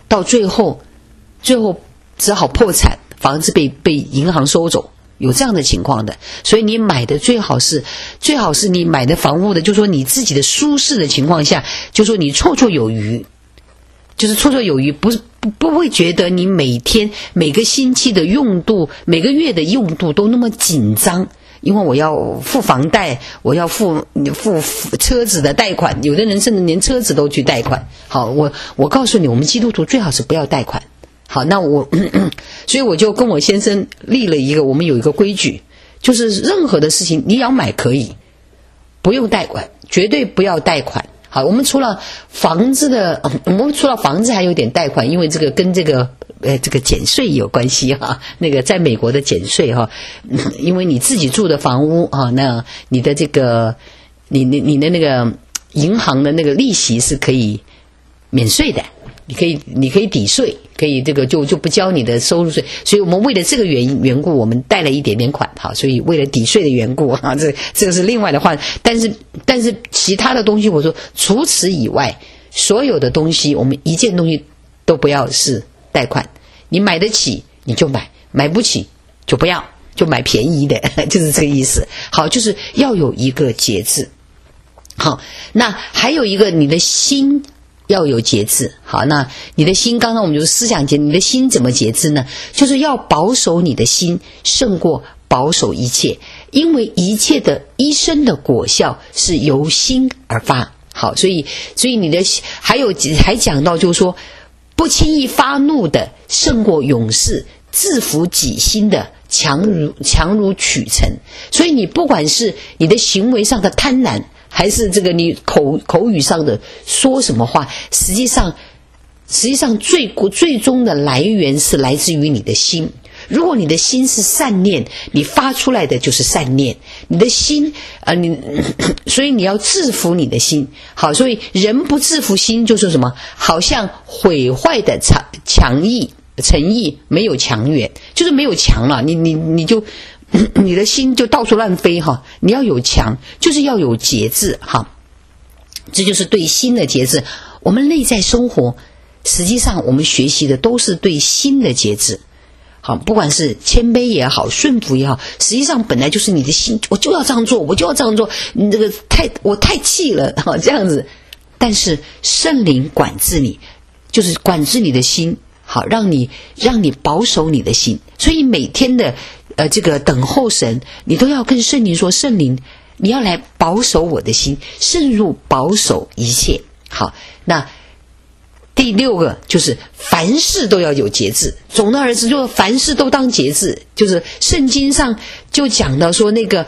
到最后，最后只好破产，房子被被银行收走，有这样的情况的。所以你买的最好是，最好是你买的房屋的，就说你自己的舒适的情况下，就说你绰绰有余，就是绰绰有余，不是不不会觉得你每天每个星期的用度，每个月的用度都那么紧张。因为我要付房贷，我要付付车子的贷款，有的人甚至连车子都去贷款。好，我我告诉你，我们基督徒最好是不要贷款。好，那我咳咳所以我就跟我先生立了一个，我们有一个规矩，就是任何的事情你要买可以，不用贷款，绝对不要贷款。好，我们除了房子的，我们除了房子还有点贷款，因为这个跟这个呃这个减税有关系哈。那个在美国的减税哈，因为你自己住的房屋啊，那你的这个你你你的那个银行的那个利息是可以免税的，你可以你可以抵税，可以这个就就不交你的收入税。所以我们为了这个原因缘故，我们贷了一点点款哈。所以为了抵税的缘故哈，这这个是另外的话。但是但是其他的东西，我说除此以外，所有的东西我们一件东西都不要是贷款。你买得起你就买，买不起就不要，就买便宜的，就是这个意思。好，就是要有一个节制。好，那还有一个你的心要有节制。好，那你的心，刚刚我们就是思想节，你的心怎么节制呢？就是要保守你的心胜过保守一切，因为一切的一生的果效是由心而发。好，所以所以你的还有还讲到就是说，不轻易发怒的胜过勇士，制服己心的强如强如取成。所以你不管是你的行为上的贪婪，还是这个你口口语上的说什么话，实际上实际上最最终的来源是来自于你的心。如果你的心是善念，你发出来的就是善念。你的心啊、呃，你所以你要制服你的心。好，所以人不制服心，就是什么？好像毁坏的强强意诚意没有强援，就是没有强了，你你你就你的心就到处乱飞哈。你要有强，就是要有节制哈。这就是对心的节制。我们内在生活，实际上我们学习的都是对心的节制。好，不管是谦卑也好，顺服也好，实际上本来就是你的心，我就要这样做，我就要这样做，你这个太我太气了，好这样子。但是圣灵管制你，就是管制你的心，好让你让你保守你的心。所以每天的呃这个等候神，你都要跟圣灵说，圣灵你要来保守我的心，胜入保守一切。好，那第六个就是凡事都要有节制。总的而言，就是凡事都当节制。就是圣经上就讲到说，那个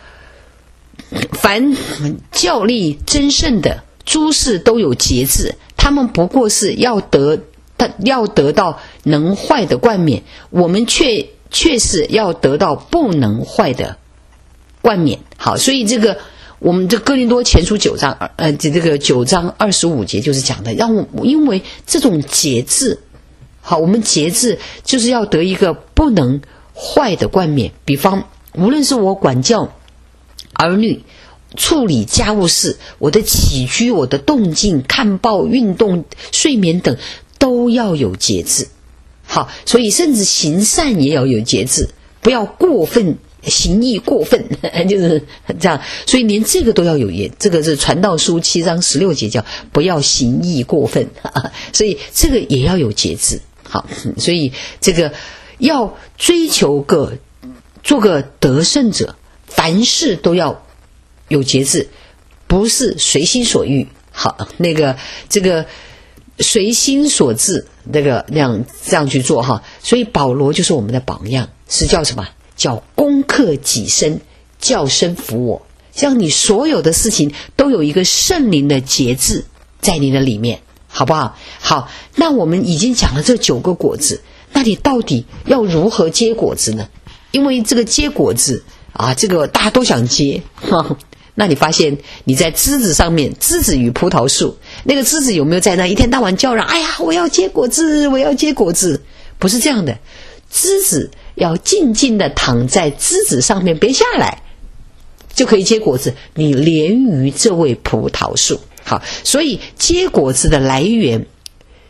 凡教力争胜的诸事都有节制，他们不过是要得要得到能坏的冠冕，我们却却是要得到不能坏的冠冕。好，所以这个我们这哥林多前书九章呃这个九章二十五节就是讲的，让我因为这种节制，好，我们节制就是要得一个不能坏的冠冕。比方无论是我管教儿女，处理家务事，我的起居，我的动静，看报，运动，睡眠等都要有节制。好，所以甚至行善也要有节制，不要过分行义过分，就是这样。所以连这个都要有节，这个是传道书七章十六节叫不要行义过分，所以这个也要有节制。好，所以这个要追求个做个得胜者，凡事都要有节制，不是随心所欲。好，那个这个随心所至，那个那样这样去做哈。所以保罗就是我们的榜样，是叫什么？叫攻克己身，叫身服我。像你所有的事情都有一个圣灵的节制在你的里面，好不好？好，那我们已经讲了这九个果子，那你到底要如何结果子呢？因为这个结果子啊，这个大家都想结，呵呵，那你发现你在枝子上面，枝子与葡萄树，那个枝子有没有在那一天到晚叫嚷，哎呀我要结果子，我要结果子？不是这样的，枝子要静静的躺在枝子上面，别下来，就可以结果子。你连于这位葡萄树。好，所以结果子的来源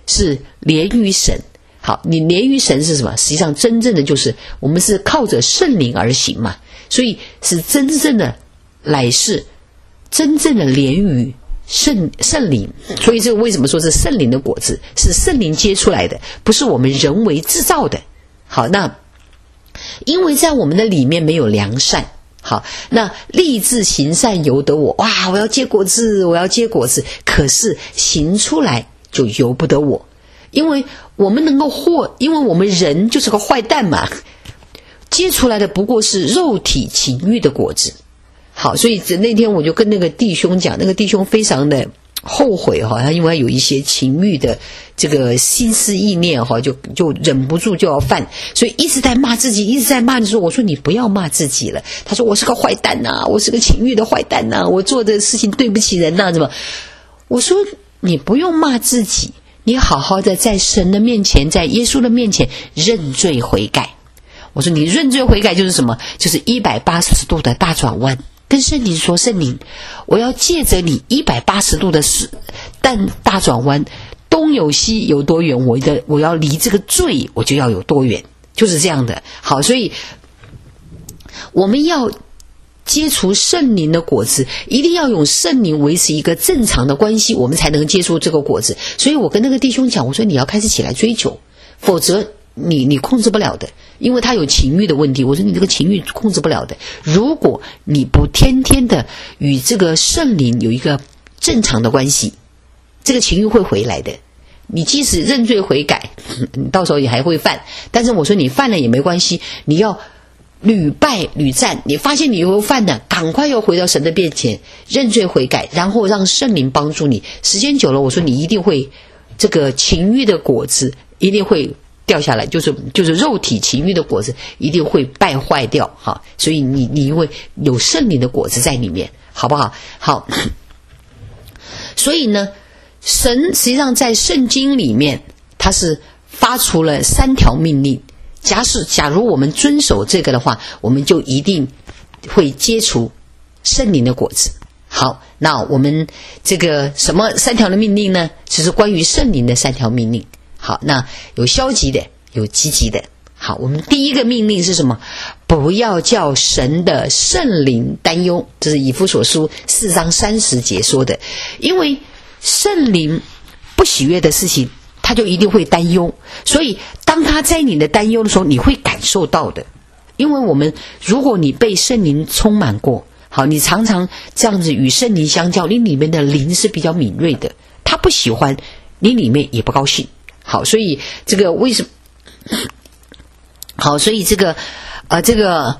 是连于神。好，你连于神是什么？实际上真正的就是我们是靠着圣灵而行嘛，所以是真正的乃是真正的连于圣圣灵。所以这个为什么说是圣灵的果子，是圣灵结出来的，不是我们人为制造的。好，那因为在我们的里面没有良善，好，那立志行善由得我，哇，我要结果子，我要结果子，可是行出来就由不得我。因为我们能够获，因为我们人就是个坏蛋嘛，结出来的不过是肉体情欲的果子。好，所以那天我就跟那个弟兄讲，那个弟兄非常的后悔哈，他因为有一些情欲的这个心思意念哈，就就忍不住就要犯，所以一直在骂自己，一直在骂你说，我说你不要骂自己了。他说我是个坏蛋呐、啊，我是个情欲的坏蛋呐、啊，我做的事情对不起人呐、啊，怎么？我说你不用骂自己。你好好的在神的面前，在耶稣的面前认罪悔改。我说你认罪悔改就是什么？就是一百八十度的大转弯。跟圣灵说，圣灵，我要借着你一百八十度的但大转弯，东有西有多远，我的我要离这个罪我就要有多远，就是这样的。好，所以我们要接触圣灵的果子，一定要用圣灵维持一个正常的关系，我们才能接触这个果子。所以我跟那个弟兄讲，我说你要开始起来追求，否则你你控制不了的，因为他有情欲的问题。我说你这个情欲控制不了的，如果你不天天的与这个圣灵有一个正常的关系，这个情欲会回来的。你即使认罪悔改，你到时候也还会犯，但是我说你犯了也没关系，你要屡败屡战，你发现你又犯了，赶快又回到神的面前认罪悔改，然后让圣灵帮助你。时间久了，我说你一定会这个情欲的果子一定会掉下来，就是就是肉体情欲的果子一定会败坏掉哈。所以你你因为有圣灵的果子在里面，好不好？好，所以呢，神实际上在圣经里面，他是发出了三条命令。假使假如我们遵守这个的话，我们就一定会接触圣灵的果子。好，那我们这个什么三条的命令呢？就是关于圣灵的三条命令。好，那有消极的，有积极的。好，我们第一个命令是什么？不要叫神的圣灵担忧，这是以弗所书四章三十节说的。因为圣灵不喜悦的事情，他就一定会担忧，所以当他在你的担忧的时候，你会感受到的。因为我们如果你被圣灵充满过，好，你常常这样子与圣灵相交，你里面的灵是比较敏锐的，他不喜欢，你里面也不高兴。好，所以这个为什么？好，所以这个呃这个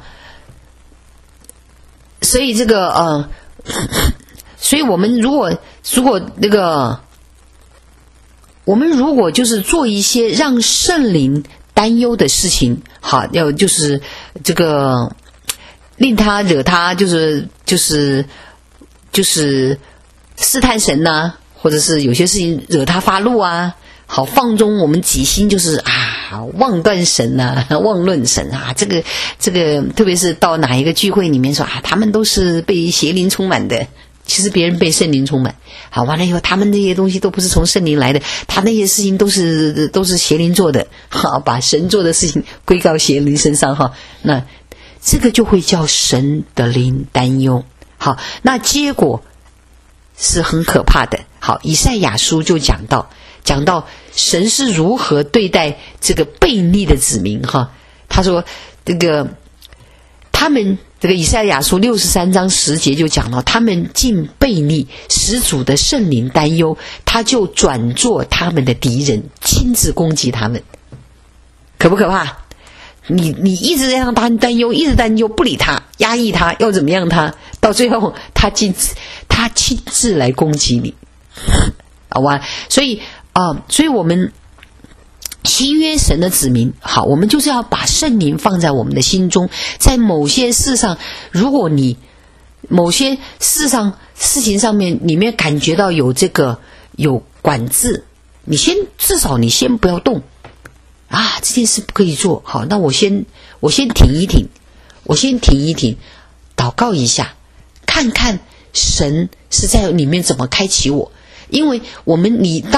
所以这个呃所以我们如果如果那个我们如果就是做一些让圣灵担忧的事情，好，要就是这个令他惹他就是就是就是试探神呐、啊，或者是有些事情惹他发怒啊，好，放纵我们己心，就是啊妄断神啊，妄论神啊，这个这个特别是到哪一个聚会里面说啊，他们都是被邪灵充满的。其实别人被圣灵充满，好，完了以后他们那些东西都不是从圣灵来的，他那些事情都是都是邪灵做的，好，把神做的事情归到邪灵身上哈，那这个就会叫神的灵担忧。好，那结果是很可怕的。好，以赛亚书就讲到讲到神是如何对待这个悖逆的子民哈，他说这个他们这个以赛亚书六十三章十节就讲到，他们竟悖逆，使主的圣灵担忧，他就转作他们的敌人，亲自攻击他们。可不可怕？你你一直让他担忧，一直担忧，不理他，压抑他，要怎么样他，到最后他亲自他亲自来攻击你，好吧？所以啊、呃，所以我们新约神的子民，好，我们就是要把圣灵放在我们的心中，在某些事上，如果你某些事上事情上面里面感觉到有这个有管制，你先至少你先不要动啊，这件事不可以做，好，那我先我先停一停，我先停一停，祷告一下，看看神是在里面怎么开启我，因为我们你当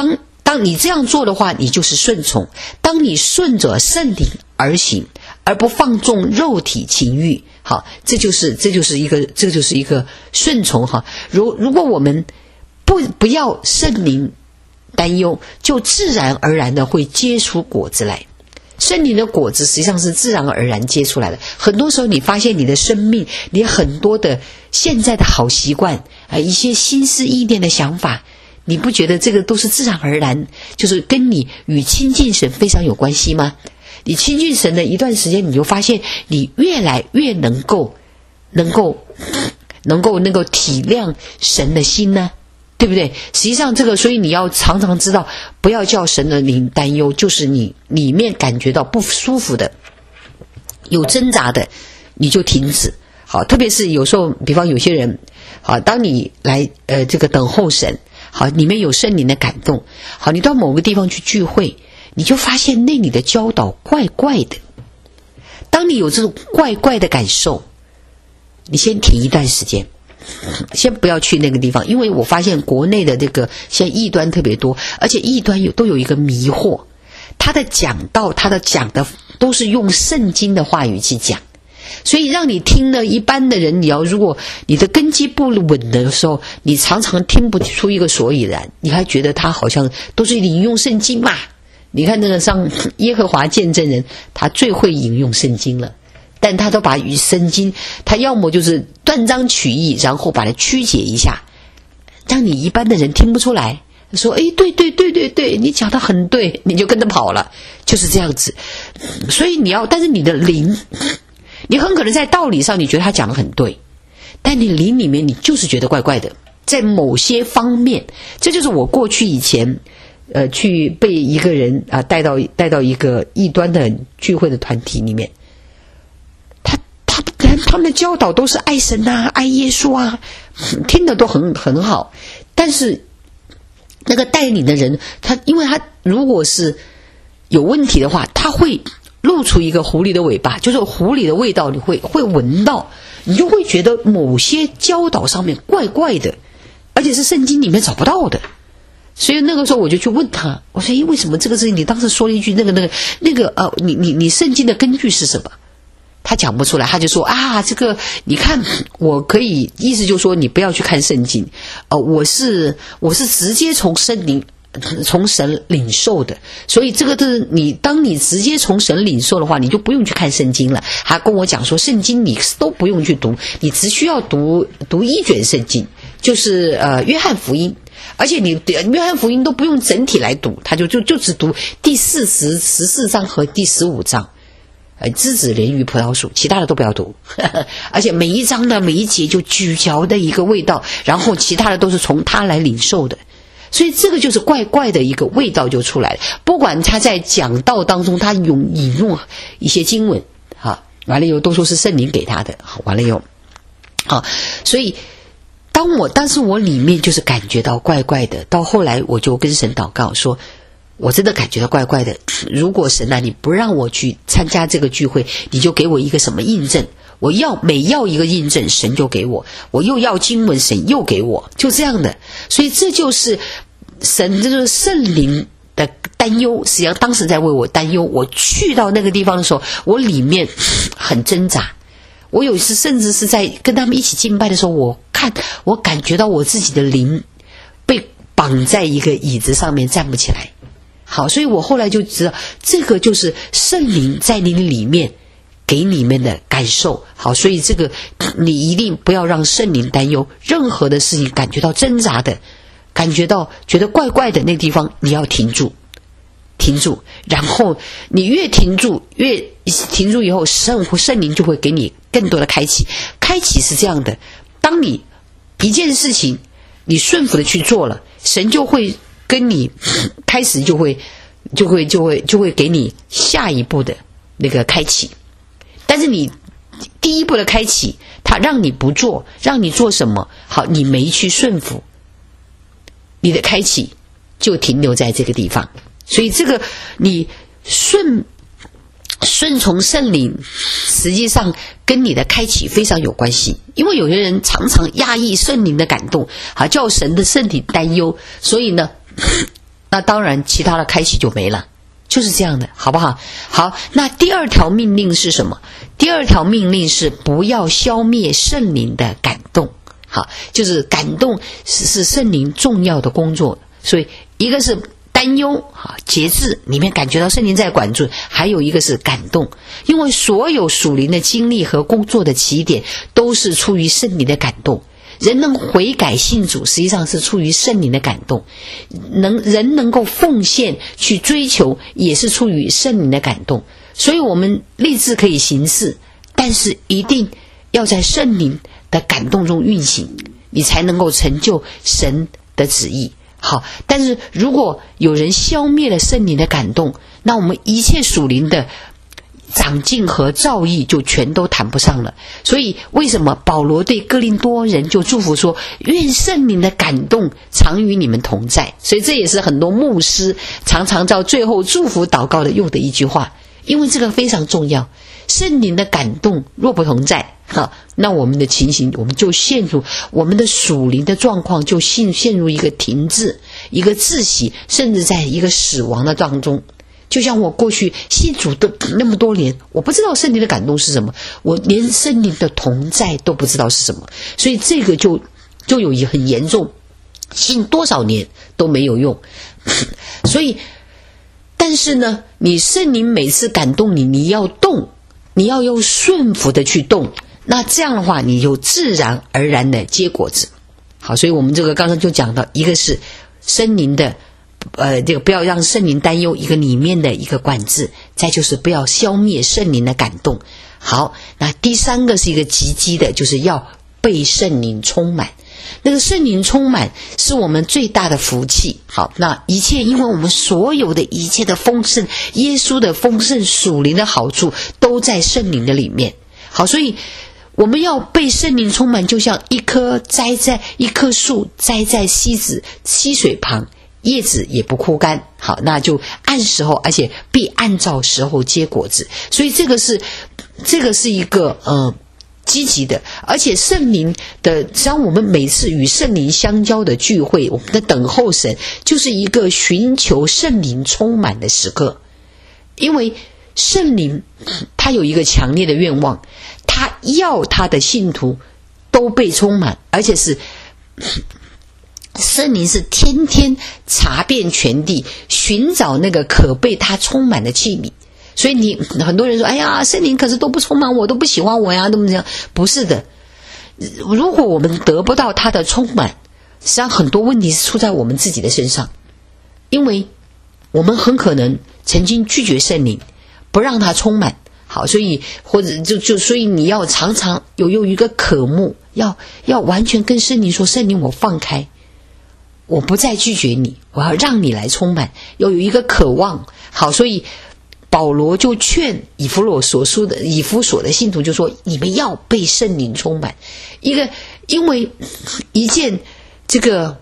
当你这样做的话，你就是顺从。当你顺着圣灵而行，而不放纵肉体情欲，好，这就是这就是一个这就是一个顺从哈。如如果我们不不要圣灵担忧，就自然而然的会结出果子来。圣灵的果子实际上是自然而然结出来的。很多时候你发现你的生命，你很多的现在的好习惯啊，一些心思意念的想法，你不觉得这个都是自然而然，就是跟你与亲近神非常有关系吗？你亲近神的一段时间，你就发现你越来越能够能够能够能够体谅神的心呢，对不对？实际上这个，所以你要常常知道，不要叫神的灵担忧，就是你里面感觉到不舒服的，有挣扎的，你就停止。好，特别是有时候，比方有些人，好，当你来呃这个等候神，好，里面有圣灵的感动，好，你到某个地方去聚会，你就发现那里的教导怪怪的。当你有这种怪怪的感受，你先停一段时间，先不要去那个地方，因为我发现国内的这个现在异端特别多，而且异端有都有一个迷惑，他的讲道，他的讲的都是用圣经的话语去讲，所以让你听了一般的人，你要如果你的根基不稳的时候，你常常听不出一个所以然，你还觉得他好像都是引用圣经嘛。你看那个上耶和华见证人，他最会引用圣经了，但他都把与圣经，他要么就是断章取义，然后把它曲解一下，让你一般的人听不出来，说诶对对对对对，你讲得很对，你就跟着跑了，就是这样子。所以你要，但是你的灵，你很可能在道理上你觉得他讲得很对，但你灵里面你就是觉得怪怪的，在某些方面。这就是我过去以前呃，去被一个人啊带到带到一个异端的聚会的团体里面，他他他们的教导都是爱神啊，爱耶稣啊，听得都很很好，但是那个带领的人，他因为他如果是有问题的话，他会露出一个狐狸的尾巴，就是狐狸的味道，你会会闻到，你就会觉得某些教导上面怪怪的，而且是圣经里面找不到的。所以那个时候我就去问他，我说诶，为什么这个事情你当时说了一句那个那个那个呃你你你圣经的根据是什么？他讲不出来，他就说啊这个你看我可以，意思就是说你不要去看圣经，呃我是我是直接从圣灵从神领受的，所以这个是你当你直接从神领受的话，你就不用去看圣经了。他跟我讲说圣经你都不用去读，你只需要读读一卷圣经，就是呃约翰福音，而且你约翰福音都不用整体来读，他就就就只读第四十十四章和第十五章，呃枝子连于葡萄树，其他的都不要读而且每一章呢每一节就咀嚼的一个味道，然后其他的都是从他来领受的。所以这个就是怪怪的一个味道就出来了。不管他在讲道当中他用引用一些经文啊，完了以后都说是圣灵给他的，好，完了以后啊，所以当我但是我里面就是感觉到怪怪的，到后来我就跟神祷告说，我真的感觉到怪怪的，如果神啊你不让我去参加这个聚会，你就给我一个什么印证，我要每要一个印证神就给我，我又要经文神又给我，就这样的。所以这就是神，这就是圣灵的担忧，实际上当时在为我担忧。我去到那个地方的时候，我里面很挣扎，我有一次甚至是在跟他们一起敬拜的时候，我看我感觉到我自己的灵被绑在一个椅子上面站不起来。好，所以我后来就知道这个就是圣灵在你里面给你们的感受。好，所以这个你一定不要让圣灵担忧，任何的事情感觉到挣扎的，感觉到觉得怪怪的那地方，你要停住停住，然后你越停住越停住以后，圣圣灵就会给你更多的开启。开启是这样的，当你一件事情你顺服的去做了，神就会跟你开始就会就会就会就会给你下一步的那个开启。但是你第一步的开启，他让你不做，让你做什么，好，你没去顺服，你的开启就停留在这个地方。所以这个你顺顺从圣灵，实际上跟你的开启非常有关系。因为有些人常常压抑圣灵的感动，好，叫神的圣体担忧，所以呢那当然其他的开启就没了，就是这样的，好不好？好，那第二条命令是什么？第二条命令是不要消灭圣灵的感动。好，就是感动是是圣灵重要的工作，所以一个是担忧啊，节制里面感觉到圣灵在管住，还有一个是感动，因为所有属灵的经历和工作的起点都是出于圣灵的感动。人能悔改信主，实际上是出于圣灵的感动；能人能够奉献去追求，也是出于圣灵的感动。所以我们立志可以行事，但是一定要在圣灵的感动中运行，你才能够成就神的旨意。好，但是如果有人消灭了圣灵的感动，那我们一切属灵的长进和造诣就全都谈不上了。所以为什么保罗对哥林多人就祝福说，愿圣灵的感动常与你们同在。所以这也是很多牧师常常到最后祝福祷告的用的一句话，因为这个非常重要。圣灵的感动若不同在，哈，那我们的情形，我们就陷入我们的属灵的状况就陷陷入一个停滞，一个窒息，甚至在一个死亡的当中。就像我过去信主的那么多年，我不知道圣灵的感动是什么，我连圣灵的同在都不知道是什么，所以这个就就有很严重，信多少年都没有用。所以但是呢，你圣灵每次感动你，你要动，你要用顺服的去动，那这样的话你就自然而然的结果子。好，所以我们这个刚刚就讲到，一个是圣灵的呃，这个不要让圣灵担忧，一个里面的一个管制，再就是不要消灭圣灵的感动。好，那第三个是一个积极的，就是要被圣灵充满。那个圣灵充满是我们最大的福气。好，那一切因为我们所有的一切的丰盛，耶稣的丰盛属灵的好处都在圣灵的里面。好，所以我们要被圣灵充满，就像一棵栽在一棵树栽在溪子溪水旁，叶子也不枯干。好，那就按时候，而且必按照时候结果子。所以这个是这个是一个呃积极的，而且圣灵的，实际上我们每次与圣灵相交的聚会，我们的等候神，就是一个寻求圣灵充满的时刻。因为圣灵他有一个强烈的愿望，他要他的信徒都被充满，而且是圣灵是天天查遍全地，寻找那个可被他充满的器皿。所以你很多人说，哎呀，圣灵可是都不充满我，都不喜欢我呀，怎么这样？不是的，如果我们得不到他的充满，实际上很多问题是出在我们自己的身上，因为我们很可能曾经拒绝圣灵，不让他充满。好，所以或者就就所以你要常常有有一个渴慕，要要完全跟圣灵说，圣灵我放开，我不再拒绝你，我要让你来充满，要有一个渴望。好，所以保罗就劝以弗所所书的以弗所的信徒，就说你们要被圣灵充满。一个因为一件这个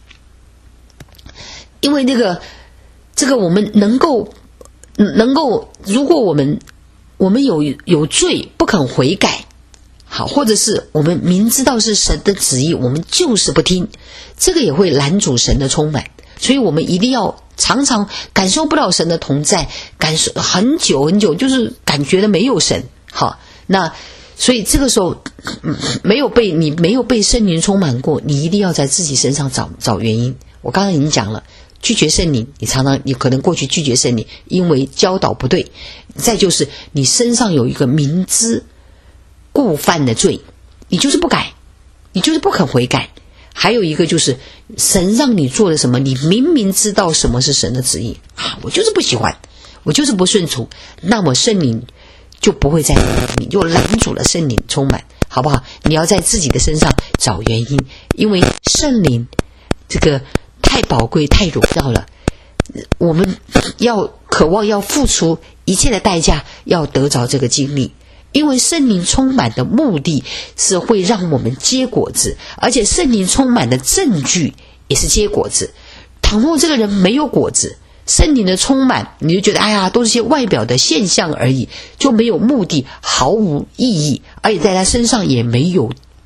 因为那个这个我们能够能够如果我们我们有有罪不肯悔改，好，或者是我们明知道是神的旨意，我们就是不听，这个也会拦阻神的充满。所以我们一定要常常感受不到神的同在，感受很久很久，就是感觉的没有神。好，那所以这个时候、嗯、没有被你没有被圣灵充满过，你一定要在自己身上找找原因。我刚刚已经讲了，拒绝圣灵，你常常你可能过去拒绝圣灵，因为教导不对。再就是你身上有一个明知故犯的罪，你就是不改，你就是不肯悔改。还有一个就是神让你做了什么，你明明知道什么是神的旨意啊，我就是不喜欢，我就是不顺从，那么圣灵就不会在你，就拦阻了圣灵充满，好不好？你要在自己的身上找原因，因为圣灵这个太宝贵太荣耀了，我们要渴望要付出一切的代价，要得着这个经历。因为圣灵充满的目的是会让我们结果子，而且圣灵充满的证据也是结果子。倘若这个人没有果子，圣灵的充满你就觉得哎呀都是些外表的现象而已，就没有目的，毫无意义，而且在他身上也没有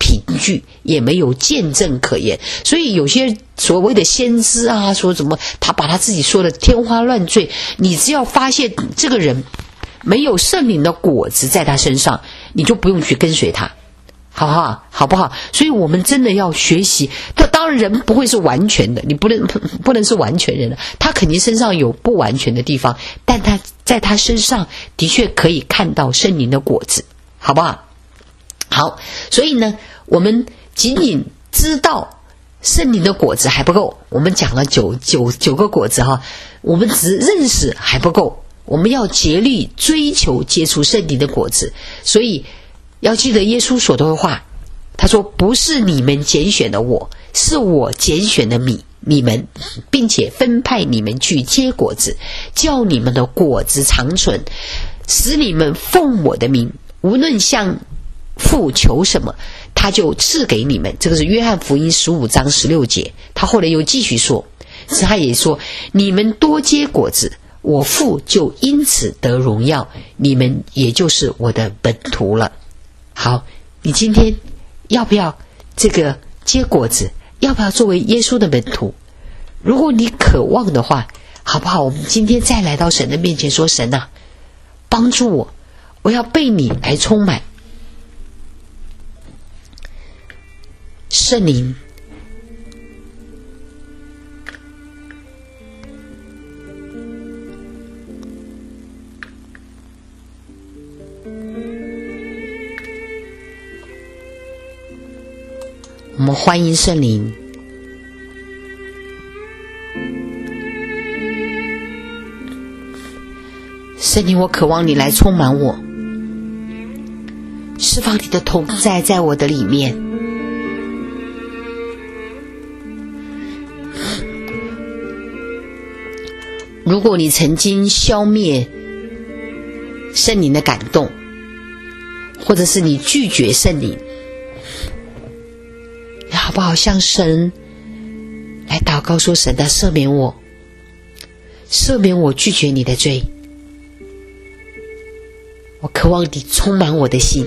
凭据，也没有见证可言。所以有些所谓的先知啊，说什么他把他自己说的天花乱坠，你只要发现这个人没有圣灵的果子在他身上，你就不用去跟随他，好不好？好不好？所以我们真的要学习。他当然人不会是完全的，你不能不能是完全人的，他肯定身上有不完全的地方，但他在他身上的确可以看到圣灵的果子，好不好？好，所以呢，我们仅仅知道圣灵的果子还不够，我们讲了九九九个果子哈，我们只认识还不够，我们要竭力追求结出圣灵的果子。所以要记得耶稣所说的话，他说不是你们拣选的我，是我拣选的你你们，并且分派你们去结果子，叫你们的果子长存，使你们奉我的名无论向父求什么，他就赐给你们。这个是约翰福音十五章十六节。他后来又继续说，他也说你们多结果子，我父就因此得荣耀，你们也就是我的门徒了。好，你今天要不要这个结果子？要不要作为耶稣的门徒？如果你渴望的话，好不好？我们今天再来到神的面前说，神啊，帮助我，我要被你来充满。圣灵，我们欢迎圣灵。圣灵，我渴望你来充满我，释放你的同在在我的里面。如果你曾经消灭圣灵的感动，或者是你拒绝圣灵，你好不好向神来祷告说，神啊，赦免我，赦免我拒绝你的罪，我渴望你充满我的心。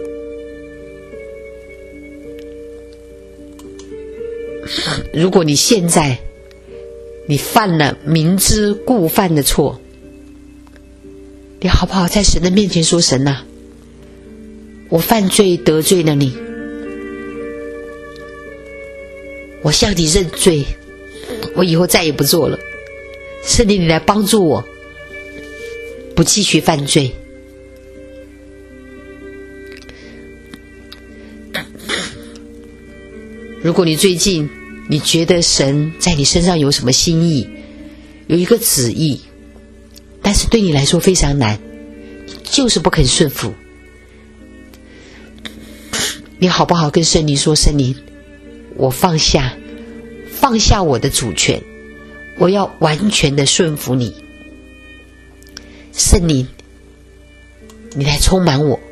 如果你现在你犯了明知故犯的错，你好不好在神的面前说，神啊，我犯罪得罪了你，我向你认罪，我以后再也不做了。圣灵，你来帮助我不继续犯罪。如果你最近你觉得神在你身上有什么心意，有一个旨意，但是对你来说非常难，就是不肯顺服，你好不好跟圣灵说，圣灵，我放下放下我的主权，我要完全的顺服你。圣灵，你来充满我。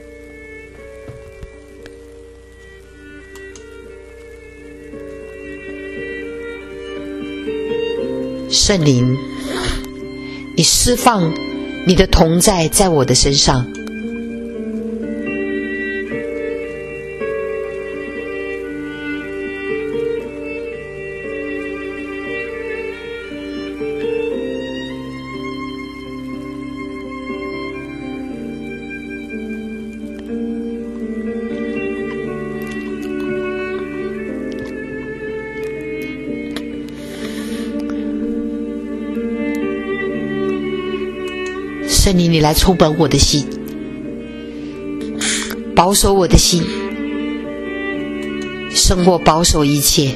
圣灵，你释放你的同在在我的身上。圣灵，你来充满我的心，保守我的心，胜过保守一切。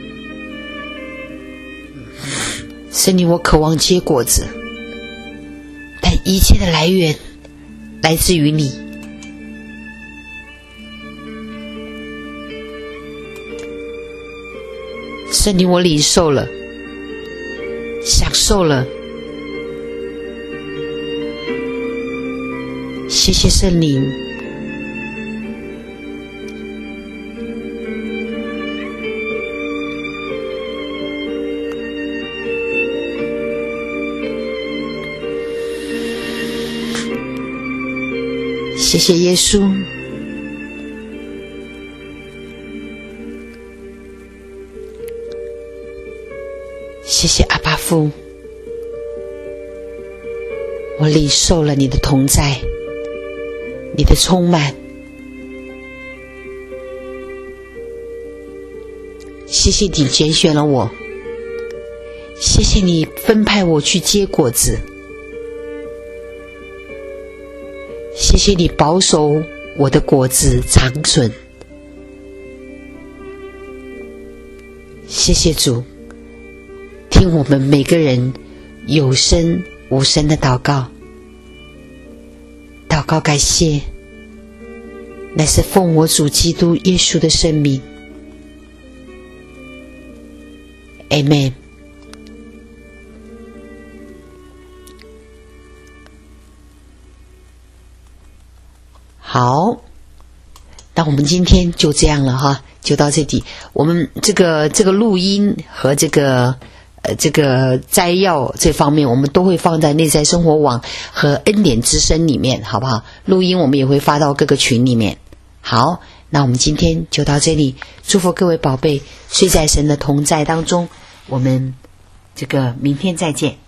圣灵，我渴望结果子，但一切的来源来自于你。圣灵，我领受了，享受了。谢谢圣灵，谢谢耶稣。 谢谢阿爸父，我领受了你的同在，你的充满。谢谢你拣选了我，谢谢你分派我去结果子，谢谢你保守我的果子长存。谢谢主，听我们每个人有声无声的祷告，祷告感谢，乃是奉我主基督耶稣的圣名。Amen。好，那我们今天就这样了哈，就到这里。我们这个这个录音和这个呃这个摘要这方面，我们都会放在内在生活网和恩典之声里面，好不好？录音我们也会发到各个群里面。好，那我们今天就到这里，祝福各位宝贝睡在神的同在当中，我们这个明天再见。